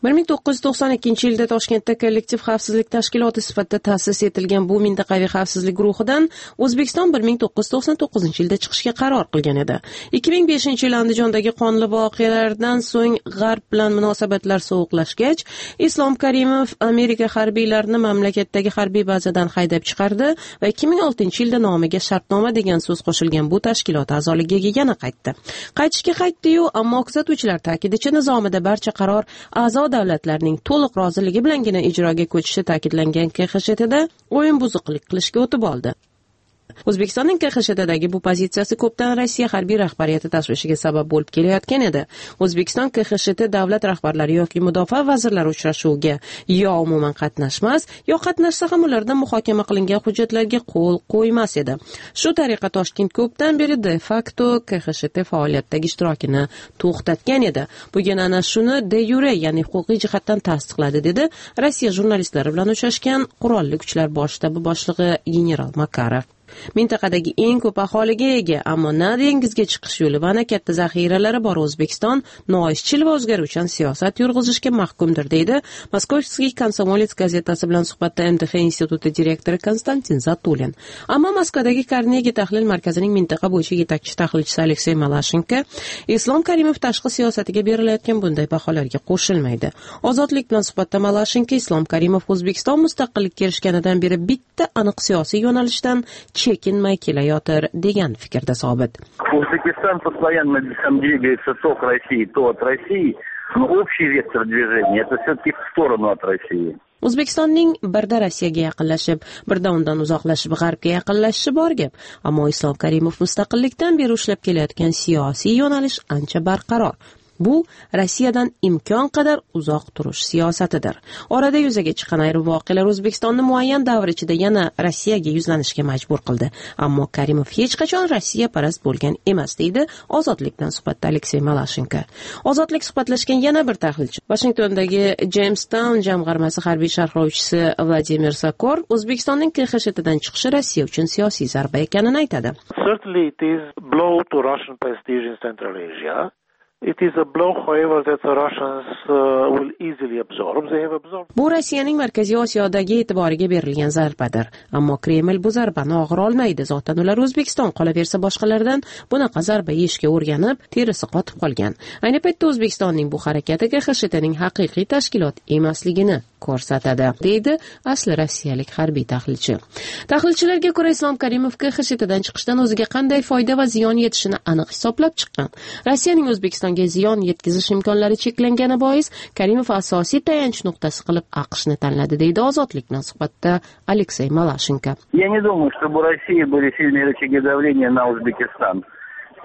1992-yilda Toshkentda kollektiv xavfsizlik tashkiloti sifatida ta'sis etilgan bu mintaqaviy xavfsizlik guruhidan O'zbekiston 1999-yilda chiqishga qaror qilgan edi. 2005-yil Andijondagi qonli voqealardan so'ng G'arb bilan munosabatlar sovuqlashgach, Islom Karimov Amerika harbiylarini mamlakatdagi harbiy bazadan haydab chiqardi va 2006-yilda nomiga shartnoma degan so'z qo'shilgan bu tashkilot a'zoligiga yana qaytdi. Qaytishga qaytdi-yu, ammo kuzatuvchilar ta'kidicha nizomida barcha qaror a'zo davlatlarning to'liq roziligi bilangina ijroga ko'chishi ta'kidlangan KXSHTda o'yin buzuqlik qilishga o'tib oldi. O'zbekistonning KXSHTdagi bu pozitsiyasi ko'pdan Rossiya harbiy rahbariyati tashvishiga sabab bo'lib kelayotgan edi. O'zbekiston KXSHT davlat rahbarlari yoki mudofaa vazirlari uchrashuviga yo umuman qatnashmas, yo qatnashsa ham ulardan muhokama qilingan hujjatlarga qo'l qo'ymas edi. Shu tariqa Toshkent ko'pdan beri de facto KXSHT faoliyatidagi ishtirokini to'xtatgan edi. Bugun ana shuni de yure, ya'ni huquqiy jihatdan tasdiqladi, dedi Rossiya jurnalistlari bilan uchrashgan qurolli kuchlar bosh shtabi boshlig'i general Makarov. Mintaqadagi eng ko'p aholiga ega, ammo na dengizga chiqish yo'li va na katta zaxiralari bor O'zbekiston noizchil va o'zgaruvchan siyosat yurg'izishga mahkumdir, deydi Moskovskiy Komsomolets gazetasi bilan suhbatda MTX instituti direktori Konstantin Zatulin. Ammo Moskvadagi Karnegi tahlil markazining mintaqa bo'yicha yetakchi tahlilchisi Aleksey Malashenko Islom Karimov tashqi siyosatiga berilayotgan bunday baholarga qo'shilmaydi. Ozodlik bilan suhbatda Malashenko Islom Karimov O'zbekiston mustaqillikka erishganidan beri bitta aniq siyosiy yo'nalishdan chekinmay kelayotir degan fikrda sobit. Узбекистан постоянно двигается то к России, то от России, но общий вектор движения это все-таки в сторону от России. O'zbekistonning birda Rossiyaga yaqinlashib, birda undan uzoqlashib G'arbga yaqinlashishi bor gap. Ammo Islom Karimov mustaqillikdan beri ushlab kelayotgan siyosiy yo'nalish ancha barqaror. Bu Rossiyadan imkon qadar uzoq turish siyosatidir. Orada yuzaga chiqqan ayrim voqealar O'zbekistonni muayyan davr ichida yana Rossiyaga yuzlanishga majbur qildi. Ammo Karimov hech qachon Rossiya parast bo'lgan emas, deydi Ozodlik bilan suhbatda Aleksey Malashenko. Ozodlik suhbatlashgan yana bir tahlilchi, Washingtondagi Jamestown jamg'armasi harbiy sharhlovchisi Vladimir Sakor O'zbekistonning KXSHTdan chiqishi Rossiya uchun siyosiy zarba ekanini aytadi. Certainly it is blow to Russian prestige in Central Asia. It is a blow, however, that the Russians will easily absorb. They have absorbed. Bu Rossiyaning Markaziy Osiyodagi e'tiboriga berilgan zarbadir. Ammo Kreml bu zarbani og'ir olmaydi. Zotan ular O'zbekiston qolaversa boshqalardan bunaqa zarba yeyishga o'rganib, terisi qotib qolgan. Ayni paytda O'zbekistonning bu harakati KXSHTning haqiqiy tashkilot emasligini ko'rsatadi, deydi asli rossiyalik harbiy tahlilchi. Tahlilchilarga ko'ra Islom Karimov KXSHTdan chiqishdan o'ziga qanday foyda va ziyon yetishini aniq hisoblab chiqqan. Rossiyaning O'zbekistonga ziyon yetkazish imkonlari cheklangani bois Karimov asosiy tayanch nuqtasi qilib AQShni tanladi, deydi Ozodlik bilan suhbatda Aleksey Malashenko. Я не думаю, чтобы у России были сильные рычаги давления на Узбекистан.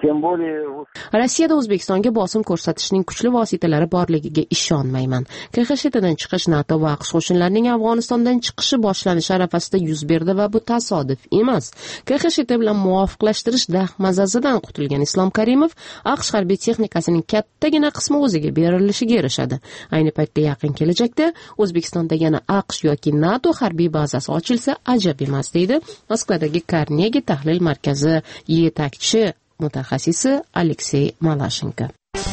Tем более Rossiyada O'zbekistonga bosim ko'rsatishning kuchli vositalari borligiga ishonmayman. KXSHdan chiqish NATO va AQSh qo'shinlarining Afg'onistondan chiqishi boshlanishi arafasida yuz berdi va bu tasodif emas. KXSH bilan muvofiqlashtirish dahmazasidan qutulgan Islom Karimov AQSh harbiy texnikasining kattagina qismi o'ziga berilishiga erishadi. Ayni paytda yaqin kelajakda O'zbekistonda yana AQSh yoki NATO harbiy bazasi ochilsa ajab emas, deydi Moskvadagi Carnegie tahlil markazi yetakchi mutaxassisi Aleksey Malashenko.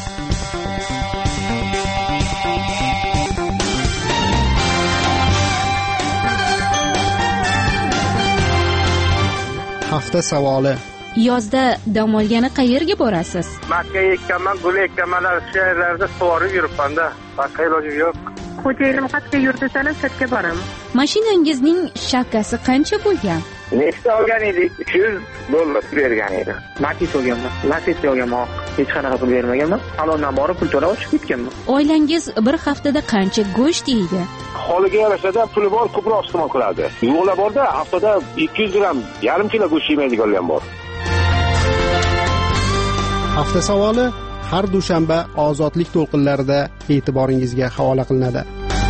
Hafta savoli. Yozda dam olgani qayerga borasiz? Makka ekkanman, gul ekkanman, shaharlarda sug'orib yuribman-da. Boshqa ilojim yo'q. Xo'jayinim qatga yurdi sana chetga boraman. Mashinangizning shapkasi qancha bo'lgan? Nechta olgan edik? $300 bergan edi. Matiz olganman. Lasetti olganman. Hech qanaqa pul bermaganman. Salondan borib pul to'lab chiqib ketganman. Oilangiz bir haftada qancha go'sht yeydi? Holiga yarashada puli bor, ko'proq iste'mol qiladi. Yo'qlar borda haftada 200 gram, yarim kilo go'sht yemaydiganlar bor. Hafta savoli har dushanba ozodlik to'lqinlarida e'tiboringizga havola qilinadi.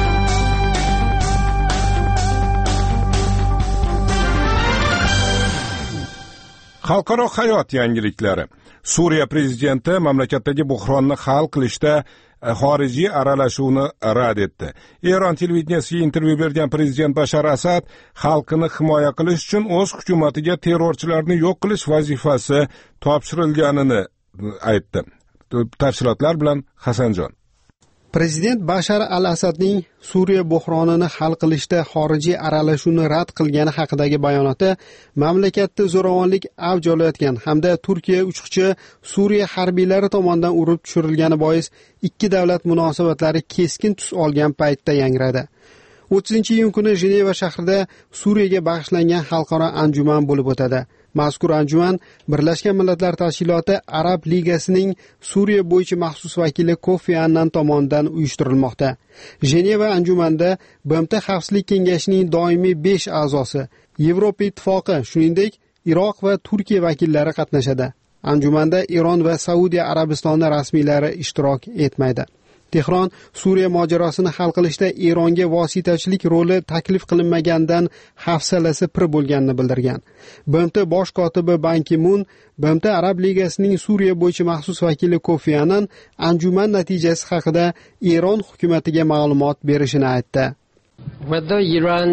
Xalqaro hayot yangiliklari. Suriya prezidenti mamlakatdagi buhronni hal qilishda xorijiy aralashuvni rad etdi. Eron televideniyasiga intervyu bergan prezident Bashar Asad xalqini himoya qilish uchun o'z hukumatiga terrorchilarni yo'q qilish vazifasi topshirilganini aytdi. Tafsilotlar bilan Hasanjon. Prezident Bashar al-Asadning Suriya buhronini hal qilishda xorijiy aralashuvni rad qilgani haqidagi bayonoti mamlakatda zo'ravonlik avj olayotgan hamda Turkiya uchquchi Suriya harbiylari tomonidan urib tushirilgani bois ikki davlat munosabatlari keskin tus olgan paytda yangradi. 30-iyun kuni Jeneva shahrida Suriyaga bag'ishlangan xalqaro anjuman bo'lib o'tadi. Mazkur anjuman Birlashgan Millatlar Tashkiloti Arab Ligasining Suriya bo'yicha maxsus vakili Kofi Annan tomonidan uyushtirilmoqda. Jeneva anjumanda BMT Xavfsizlik kengashining doimiy 5 a'zosi, Yevropa Ittifoqi, shuningdek Iroq va Turkiya vakillari qatnashadi. Anjumanda Eron va Saudiya Arabistoni rasmiylari ishtirok etmaydi. Tehron Suriya mojarosini hal qilishda Eronga vositachilik roli taklif qilinmagandan hafsalasi pir bo'lganini bildirgan. BMT bosh kotibi Ban Ki-mun, BMT Arab Ligasining Suriya bo'yicha maxsus vakili Kofi Annan anjuman natijasi haqida Eron hukumatiga ma'lumot berishini aytdi. Whether Iran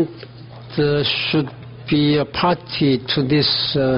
should be a party to this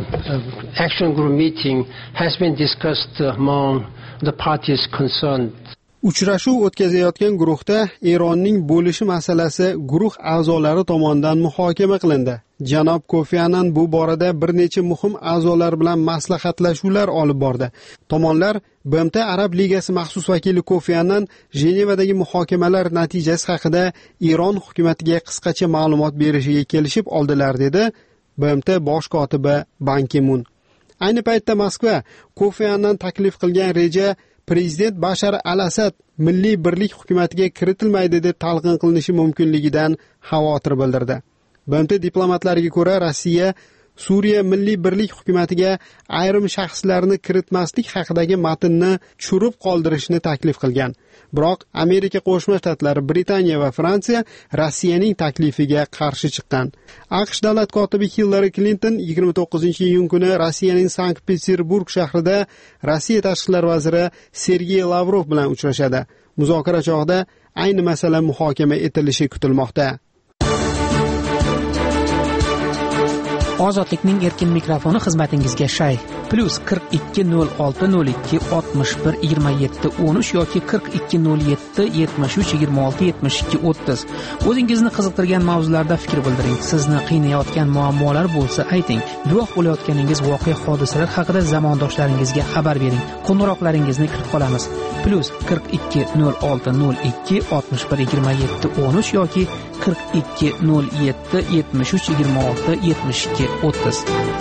action group meeting has been discussed among the parties concerned. Uchrashuv o'tkazayotgan guruhda Eronning bo'lishi masalasi guruh a'zolari tomonidan muhokama qilindi. Janob Kofi Annan bu borada bir necha muhim a'zolar bilan maslahatlashuvlar olib bordi. Tomonlar BMT Arab Ligasi maxsus vakili Kofi Annan Jenevadagi muhokamalar natijasi haqida Eron hukumatiga qisqacha ma'lumot berishiga kelishib oldilar, dedi BMT bosh kotibi Ban Ki-mun. Ayni paytda Moskva Kofi Annan taklif qilgan reja Prezident Bashar al-Asad milliy birlik hukumatiga kiritilmaydi deb talqin qilinishi mumkinligidan xavotir bildirdi. BMT diplomatlariga ko'ra, Rossiya Suriya milliy birlik hukumatiga ayrim shaxslarni kiritmaslik haqidagi matnni tushirib qoldirishni taklif qilgan. Biroq Amerika Qo'shma Shtatlari, Britaniya va Fransiya Rossiyaning taklifiga qarshi chiqqan. AQSh davlat kotibi Hillary Clinton 29-iyun kuni Rossiyaning Sankt-Peterburg shahrida Rossiya tashqi ishlar vaziri Sergey Lavrov bilan uchrashadi. Muzokara chog'ida ayni masala muhokama etilishi kutilmoqda. Ozodlikning erkin mikrofoni xizmatingizga shay. +4202612713 yoki 420773267230. O'zingizni qiziqtirgan mavzularda fikr bildiring. Sizni qiynayotgan muammolar bo'lsa ayting. Guvoh bo'layotganingiz voqea hodisalar haqida zamondoshlaringizga xabar bering. Qo'ng'iroqlaringizni kutib qolamiz. +420606612713 yoki 420773267230.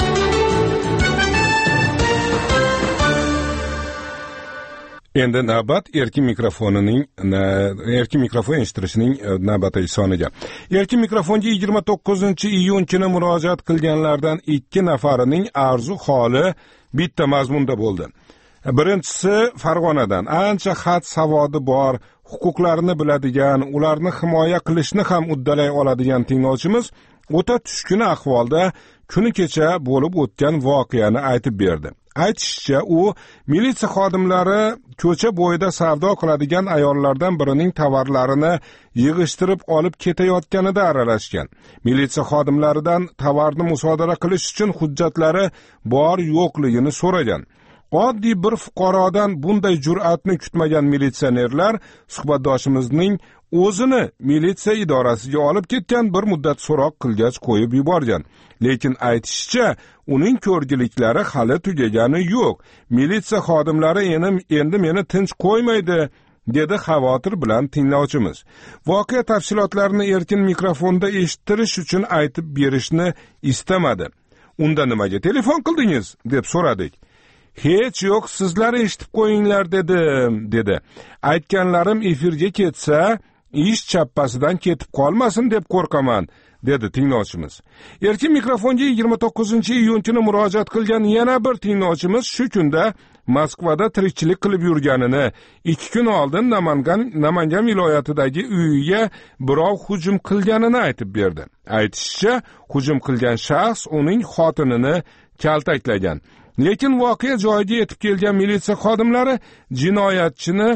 Endi navbat erkin mikrofon eshittirishning navbatdagi soniga. Erkin mikrofonga 29-iyun kuni murojaat qilganlardan 2 nafarining arzu holi bitta mazmunda bo'ldi. Birinchisi Farg'onadan ancha xat savodi bor, huquqlarini biladigan, ularni himoya qilishni ham uddalay oladigan tinglovchimiz o'ta tushkun ahvolda kuni kecha bo'lib o'tgan voqeani aytib berdi. Aytishicha, u militsiya xodimlari ko'cha bo'yida savdo qiladigan ayollardan birining tovarlarini yig'ishtirib olib ketayotganida aralashgan. Militsiya xodimlaridan tovarni musodara qilish uchun hujjatlari bor yo'qligini so'ragan. Oddiy bir fuqarodan bunday jur'atni kutmagan militsionerlar suhbatdoshimizning o'zini militsiya idorasiga olib ketgan, bir muddat so'roq qilgach qo'yib yuborgan. Lekin aytishicha, uning ko'rgiliklari hali tugagani yo'q. Militsiya xodimlari endi meni tinch qo'ymaydi, dedi xavotir bilan tinglovchimiz. Voqea tafsilotlarini erkin mikrofonda eshittirish uchun aytib berishni istamadi. Unda nimaga telefon qildingiz deb so'radik. Hech yo'q, sizlar eshitib qo'yinglar dedim, dedi. Aytganlarim efirga ketsa, ish chappasidan ketib qolmasin deb qo'rqaman, dedi tinglovchimiz. Erkin mikrofonga 29-iyun kuni murojaat qilgan yana bir tinglovchimiz shu kunda Moskvada tirikchilik qilib yurganini, 2 kun oldin Namangan viloyatidagi uyiga birov hujum qilganini aytib berdi. Aytishicha, hujum qilgan shaxs uning xotinini kaltaklagan. Lekin voqea joyiga yetib kelgan militsiya xodimlari jinoyatchini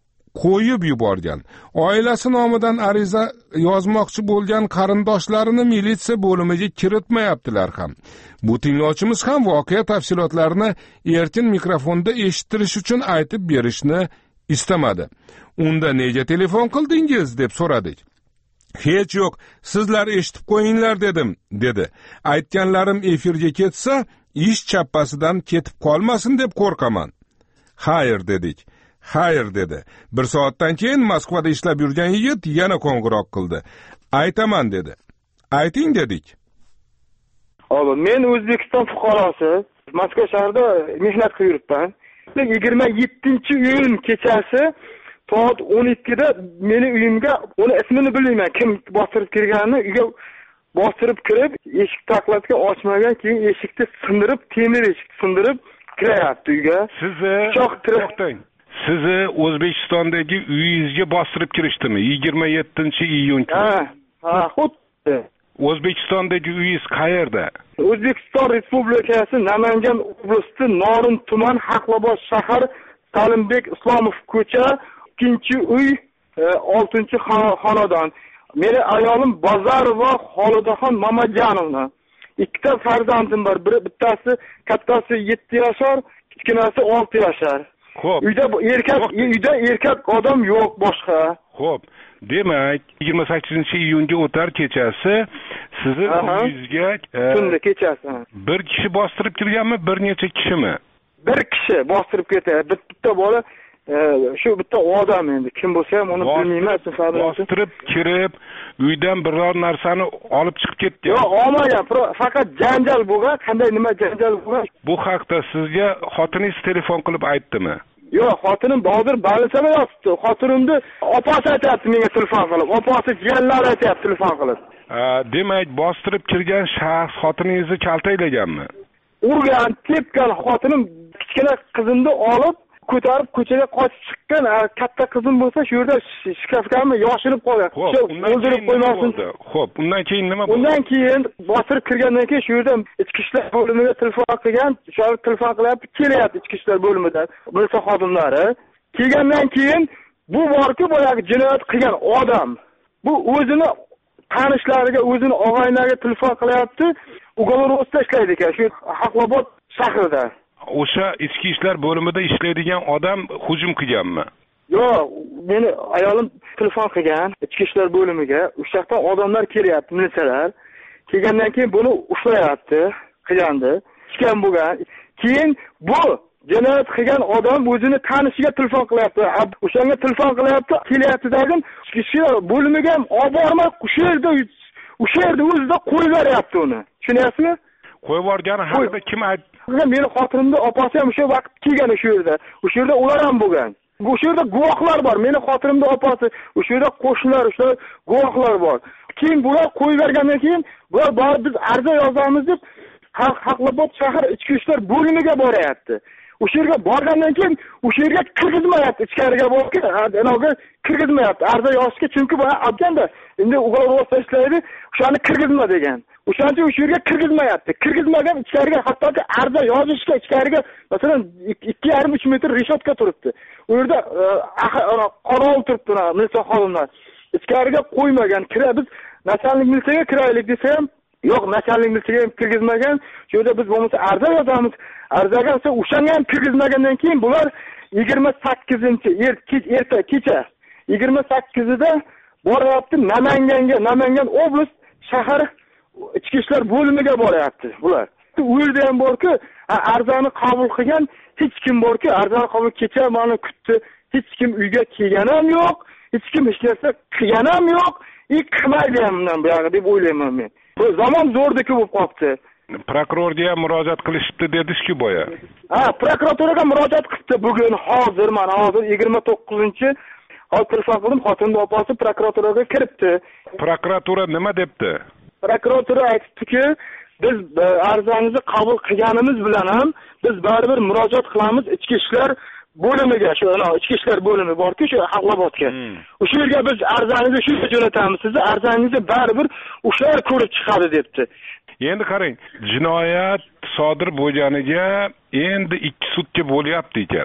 qo'yib yuborgan. Oilasi nomidan ariza yozmoqchi bo'lgan qarindoshlarini militsiya bo'limiga kiritmayaptilar ham. Bu tinglovchimiz ham voqea tafsilotlarini erkin mikrofonda eshittirish uchun aytib berishni istamadi. Unda nega telefon qildingiz deb so'radik. Hech yo'q, sizlar eshitib qo'yinglar dedim, dedi. Aytganlarim efirga ketsa, ish chappasidan ketib qolmasin deb qo'rqaman. Xayr dedik. Xayr dedi. Bir soatdan keyin Moskvada ishlab yurgan yigit yana qo'ng'iroq qildi. Aytaman dedi. Ayting dedik. Men O'zbekiston fuqarosi, Moskva shahrida mehnat qilib yuribman. 27-iyun kechasi soat 12da meni uyimga, uni ismini bilmayman, kim bostirib kirganini, uyga bostirib kirib, eshik taqlatga ochmagan, keyin eshikni sindirib, temir eshikni sindirib kiryapti uyga. Sizni O'zbekistondagi uyingizga bostirib kirishdimi 27-iyun kuni? Ha, xuddi. O'zbekistondagi uyingiz qayerda? O'zbekiston Respublikasi Namangan oblasti Norin tuman Haqlobod shahar Talimbek Islomov ko'cha 2-uy 6-xonadon. Meni ayolim Bozarova Xolidaxon Mamajonovna. 2 farzandim bor. Bittasi kattasi 7 yashar, kichkinasi 6 yashar. Xo'p. Uyda erkak odam yo'q boshqa. Xo'p. Demak, 28-iyunga o'tar kechasi sizni uyingizga tunda kechasi bir kishi bostirib kirganmi, bir necha kishimi? Bir kishi bostirib ketadi. Bitta bola, shu bitta odam endi kim bo'lsa ham uni bilmayman. Bostirib kirib, uydan biror narsani olib chiqib ketdi. Yo'q, olmagan, faqat janjal bo'lgan. Qanday nima janjal bo'lgan? Bu haqda sizga xotiningiz telefon qilib aytdimi? Yo'q, xotinim hozir balisada yotibdi. Xotinimni opasi aytayapti menga telefon qilib. Opasi jiyanlari aytayapti telefon qilib. Demak, bostirib kirgan shaxs xotiningizni kaltaklaganmi? Urgan, tepgan. Xotinim kichkina qizimni olib ko'tarib ko'chaga qochib chiqqan. Katta qizim bo'lsa shu yerda shkafgami yoshirib qolgan. O'ldirib qo'ymasin. Xo'p, undan keyin nima bo'ldi? Undan keyin bostirib kirgandan keyin shu yerda ichki ishlar bo'limiga telefon qilgan. Shu telefon qilyapti, kelyapti ichki ishlar bo'limidan. Bo'lsa xodimlari. Kelgandan keyin bu borki boyagi jinoyat qilgan odam. Bu o'zini tanishlariga, o'zini og'aynilariga telefon qilyapti. Ugovorovda ishlaydi ekan, shu Haqlobod shahrida. O'sha ichki ishlar bo'limida ishlaydigan odam hujum qilganmi? Yo'q, meni ayolim telefon qilgan ichki ishlar bo'limiga. O'sha yerdan odamlar kelyapti, militsiyalar. Kelgandan keyin buni ushlayapti, qilgandi. Ishgan bo'lgan. Keyin bu jinoyat qilgan odam o'zini tanishiga telefon qilyapti. O'shanga telefon qilyapti, kelyapti-dagin ichki ishlar bo'limiga ham olib bormay, o'sha yerda o'zida qo'yib beryapti uni. Tushunyapsizmi? Qo'yib borgani haqida kim aytdi? Meni xotinimni opasi ham o'sha vaqt kelgan o'sha yerda. O'sha yerda ular ham bo'lgan. O'sha yerda guvohlar bor. Meni xotinimni opasi, o'sha yerda qo'shnilar, o'sha guvohlar bor. Keyin bular qo'yib bergandan keyin bular borib biz ariza yozamiz deb Haqlabod shahar ichki ishlar bo'limiga boryapti. O'sha yerga borgandan keyin o'sha yerga kirgizmayapti, ichkariga borib, anaga kirgizmayapti. Arza yozishga chunki bu aytganda, endi uyg'ur ishlaydi, o'shani kirgizma degan. O'shancha o'sha yerga kirgizmayapti. Kirgizmagan ichkariga hattoki arza yozishga ichkariga masalan 2,5-3 metr reshotka turibdi. U yerda qorovul turibdi, militsiya xodimlar. Ichkariga qo'ymagan. Biz nasallik militsiyaga kiraylik desa ham, yo'q, nasallik militsiyaga ham kirgizmagan. Shu yerda biz bo'lmasa arza yozamiz. Arzaga esa o'shanga ham kirgizmagandan keyin bular 28-erta kecha 28-da boryapti Namangan oblast shahar ichki ishlar bo'limiga boryapti bular. U yerda ham borki, arzani qabul qilgan hech kim borki, arzani qabul kecha meni kutdi. Hech kim uyga kelgan ham yo'q, hech kim hech narsa qilgan ham yo'q. Qilmaydi ham bundan buyog'i deb o'ylayman men. Bu zamon zo'rdiki bo'lib qolibdi. Prokurorga ham murojaat qilishibdi dedingiz-ku boya. Prokuraturaga murojaat qildi bugun, hozir 29-chi hozir qildim, xotinning opasi prokuraturaga kiribdi. Prokuratura nima debdi? Prokuratura aytibdi-ki, biz arzangizni qabul qilganimiz bilan ham biz baribir murojaat qilamiz ichki ishlar bo'limiga, shu ichki ishlar bo'limi borki, shu Haqlobodga. O'sha yerga biz arzangizni shu yerga jo'natamiz. Sizni arzangizni baribir o'shalar ko'rib chiqadi debdi. Endi qarang, jinoyat sodir bo'lganiga endi 2 sutka bo'lyapti ekan.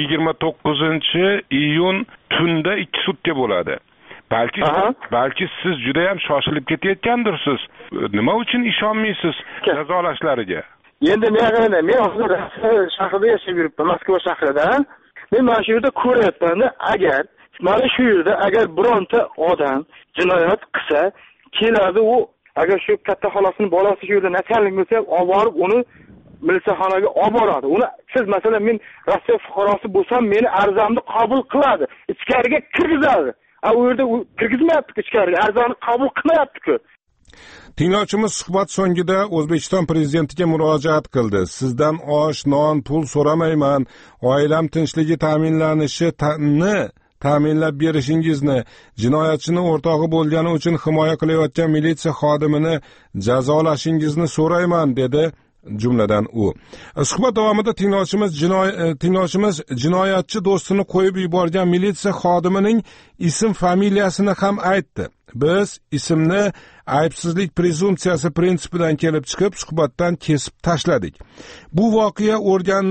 29-iyun tunda 2 sutka bo'ladi. Balki siz juda ham shoshilib ketayotgandirsiz. Nima uchun ishonmaysiz jazolashlariga? Endi men hozir shahrda yashab yuribman, Moskva shahrida. Men mana shu yerda ko'ryapman, agar mana shu yerda agar bironta odam jinoyat qilsa, keladi u agar shu katta xolasining bolasi shu yerda nasallik bo'lsa, olib borib uni militsiyaxonaga olib boradi. Uni siz masalan men Rossiya fuqarosi bo'lsam, meni arzamni qabul qiladi, ichkariga kirgizadi. U yerda kirgizmayapti ichkariga, arzani qabul qilmayapti-ku. Tinglovchimiz suhbat so'ngida O'zbekiston prezidentiga murojaat qildi. Sizdan osh, non, pul so'ramayman. Oilam tinchligi ta'minlanishini ta'minlab berishingizni, jinoyatchini o'rtog'i bo'lgani uchun himoya qilayotgan militsiya xodimini jazolashingizni so'rayman, dedi. Jumladan u. Suhbat davomida tinglovchimiz jinoyatchi do'stini qo'yib yuborgan militsiya xodimining ism familiyasini ham aytdi. Biz ismni aybsizlik prezumpsiyasi prinsipidan kelib chiqib suhbatdan kesib tashladik. Bu voqeani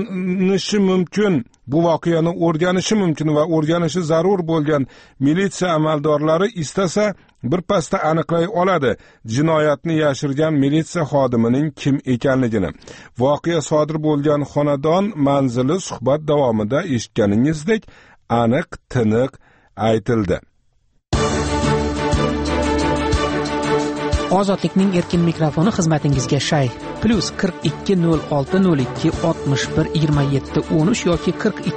o'rganishi mumkin va o'rganishi zarur bo'lgan militsiya amaldorlari istasa birpasda aniqlay oladi jinoyatni yashirgan militsiya xodimining kim ekanligini. Voqea sodir bo'lgan xonadon manzili suhbat davomida eshitganingizdek aniq tiniq aytildi. Ozodlikning erkin mikrofoni xizmatingizga shay. +420202612713 yoki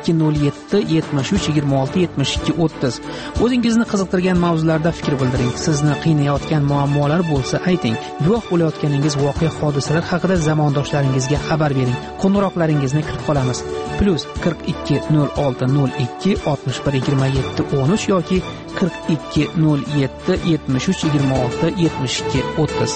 420773267230. O'zingizni qiziqtirgan mavzularda fikr bildiring. Sizni qiynayotgan muammolar bo'lsa ayting. Guvoh bo'layotganingiz voqea hodisalar haqida zamondoshlaringizga xabar bering. Qo'ng'iroqlaringizni kutib qolamiz. +420606612713 yoki 420773267230.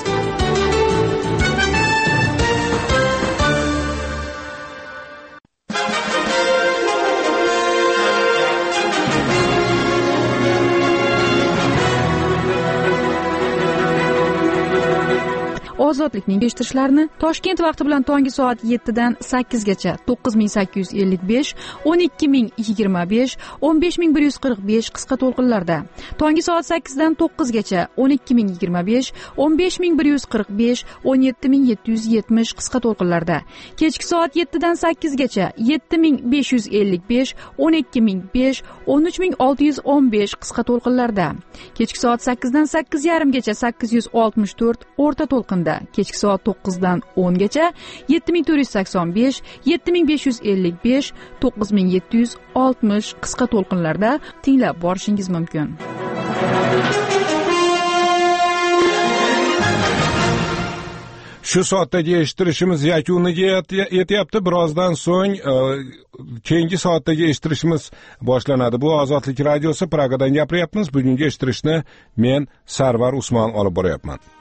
Ozodlikning eshittirishlarini Toshkent vaqti bilan tongi soat 7 dan 8 gacha 9855, 12025, 15145 qisqa to'lqinlarda, tongi soat 8 dan 9 gacha 12025, 15145, 17770 qisqa to'lqinlarda, kechki soat 7 dan 8 gacha 7555, 12005, 13615 qisqa to'lqinlarda, kechki soat 8 dan 8:30 gacha 864 o'rta to'lqinda, kechki soat 9 dan 10 gacha 7485, 7555, 9760 qisqa to'lqinlarda tinglab borishingiz mumkin. Shu soatdagi eshittirishimiz yakuniga yetyapti. Birozdan so'ng keyingi soatdagi eshittirishimiz boshlanadi. Bu Ozodlik radiosi, Pragadan gapiryapmiz. Bugungi eshittirishni men Sarvar Usmon olib boryapman.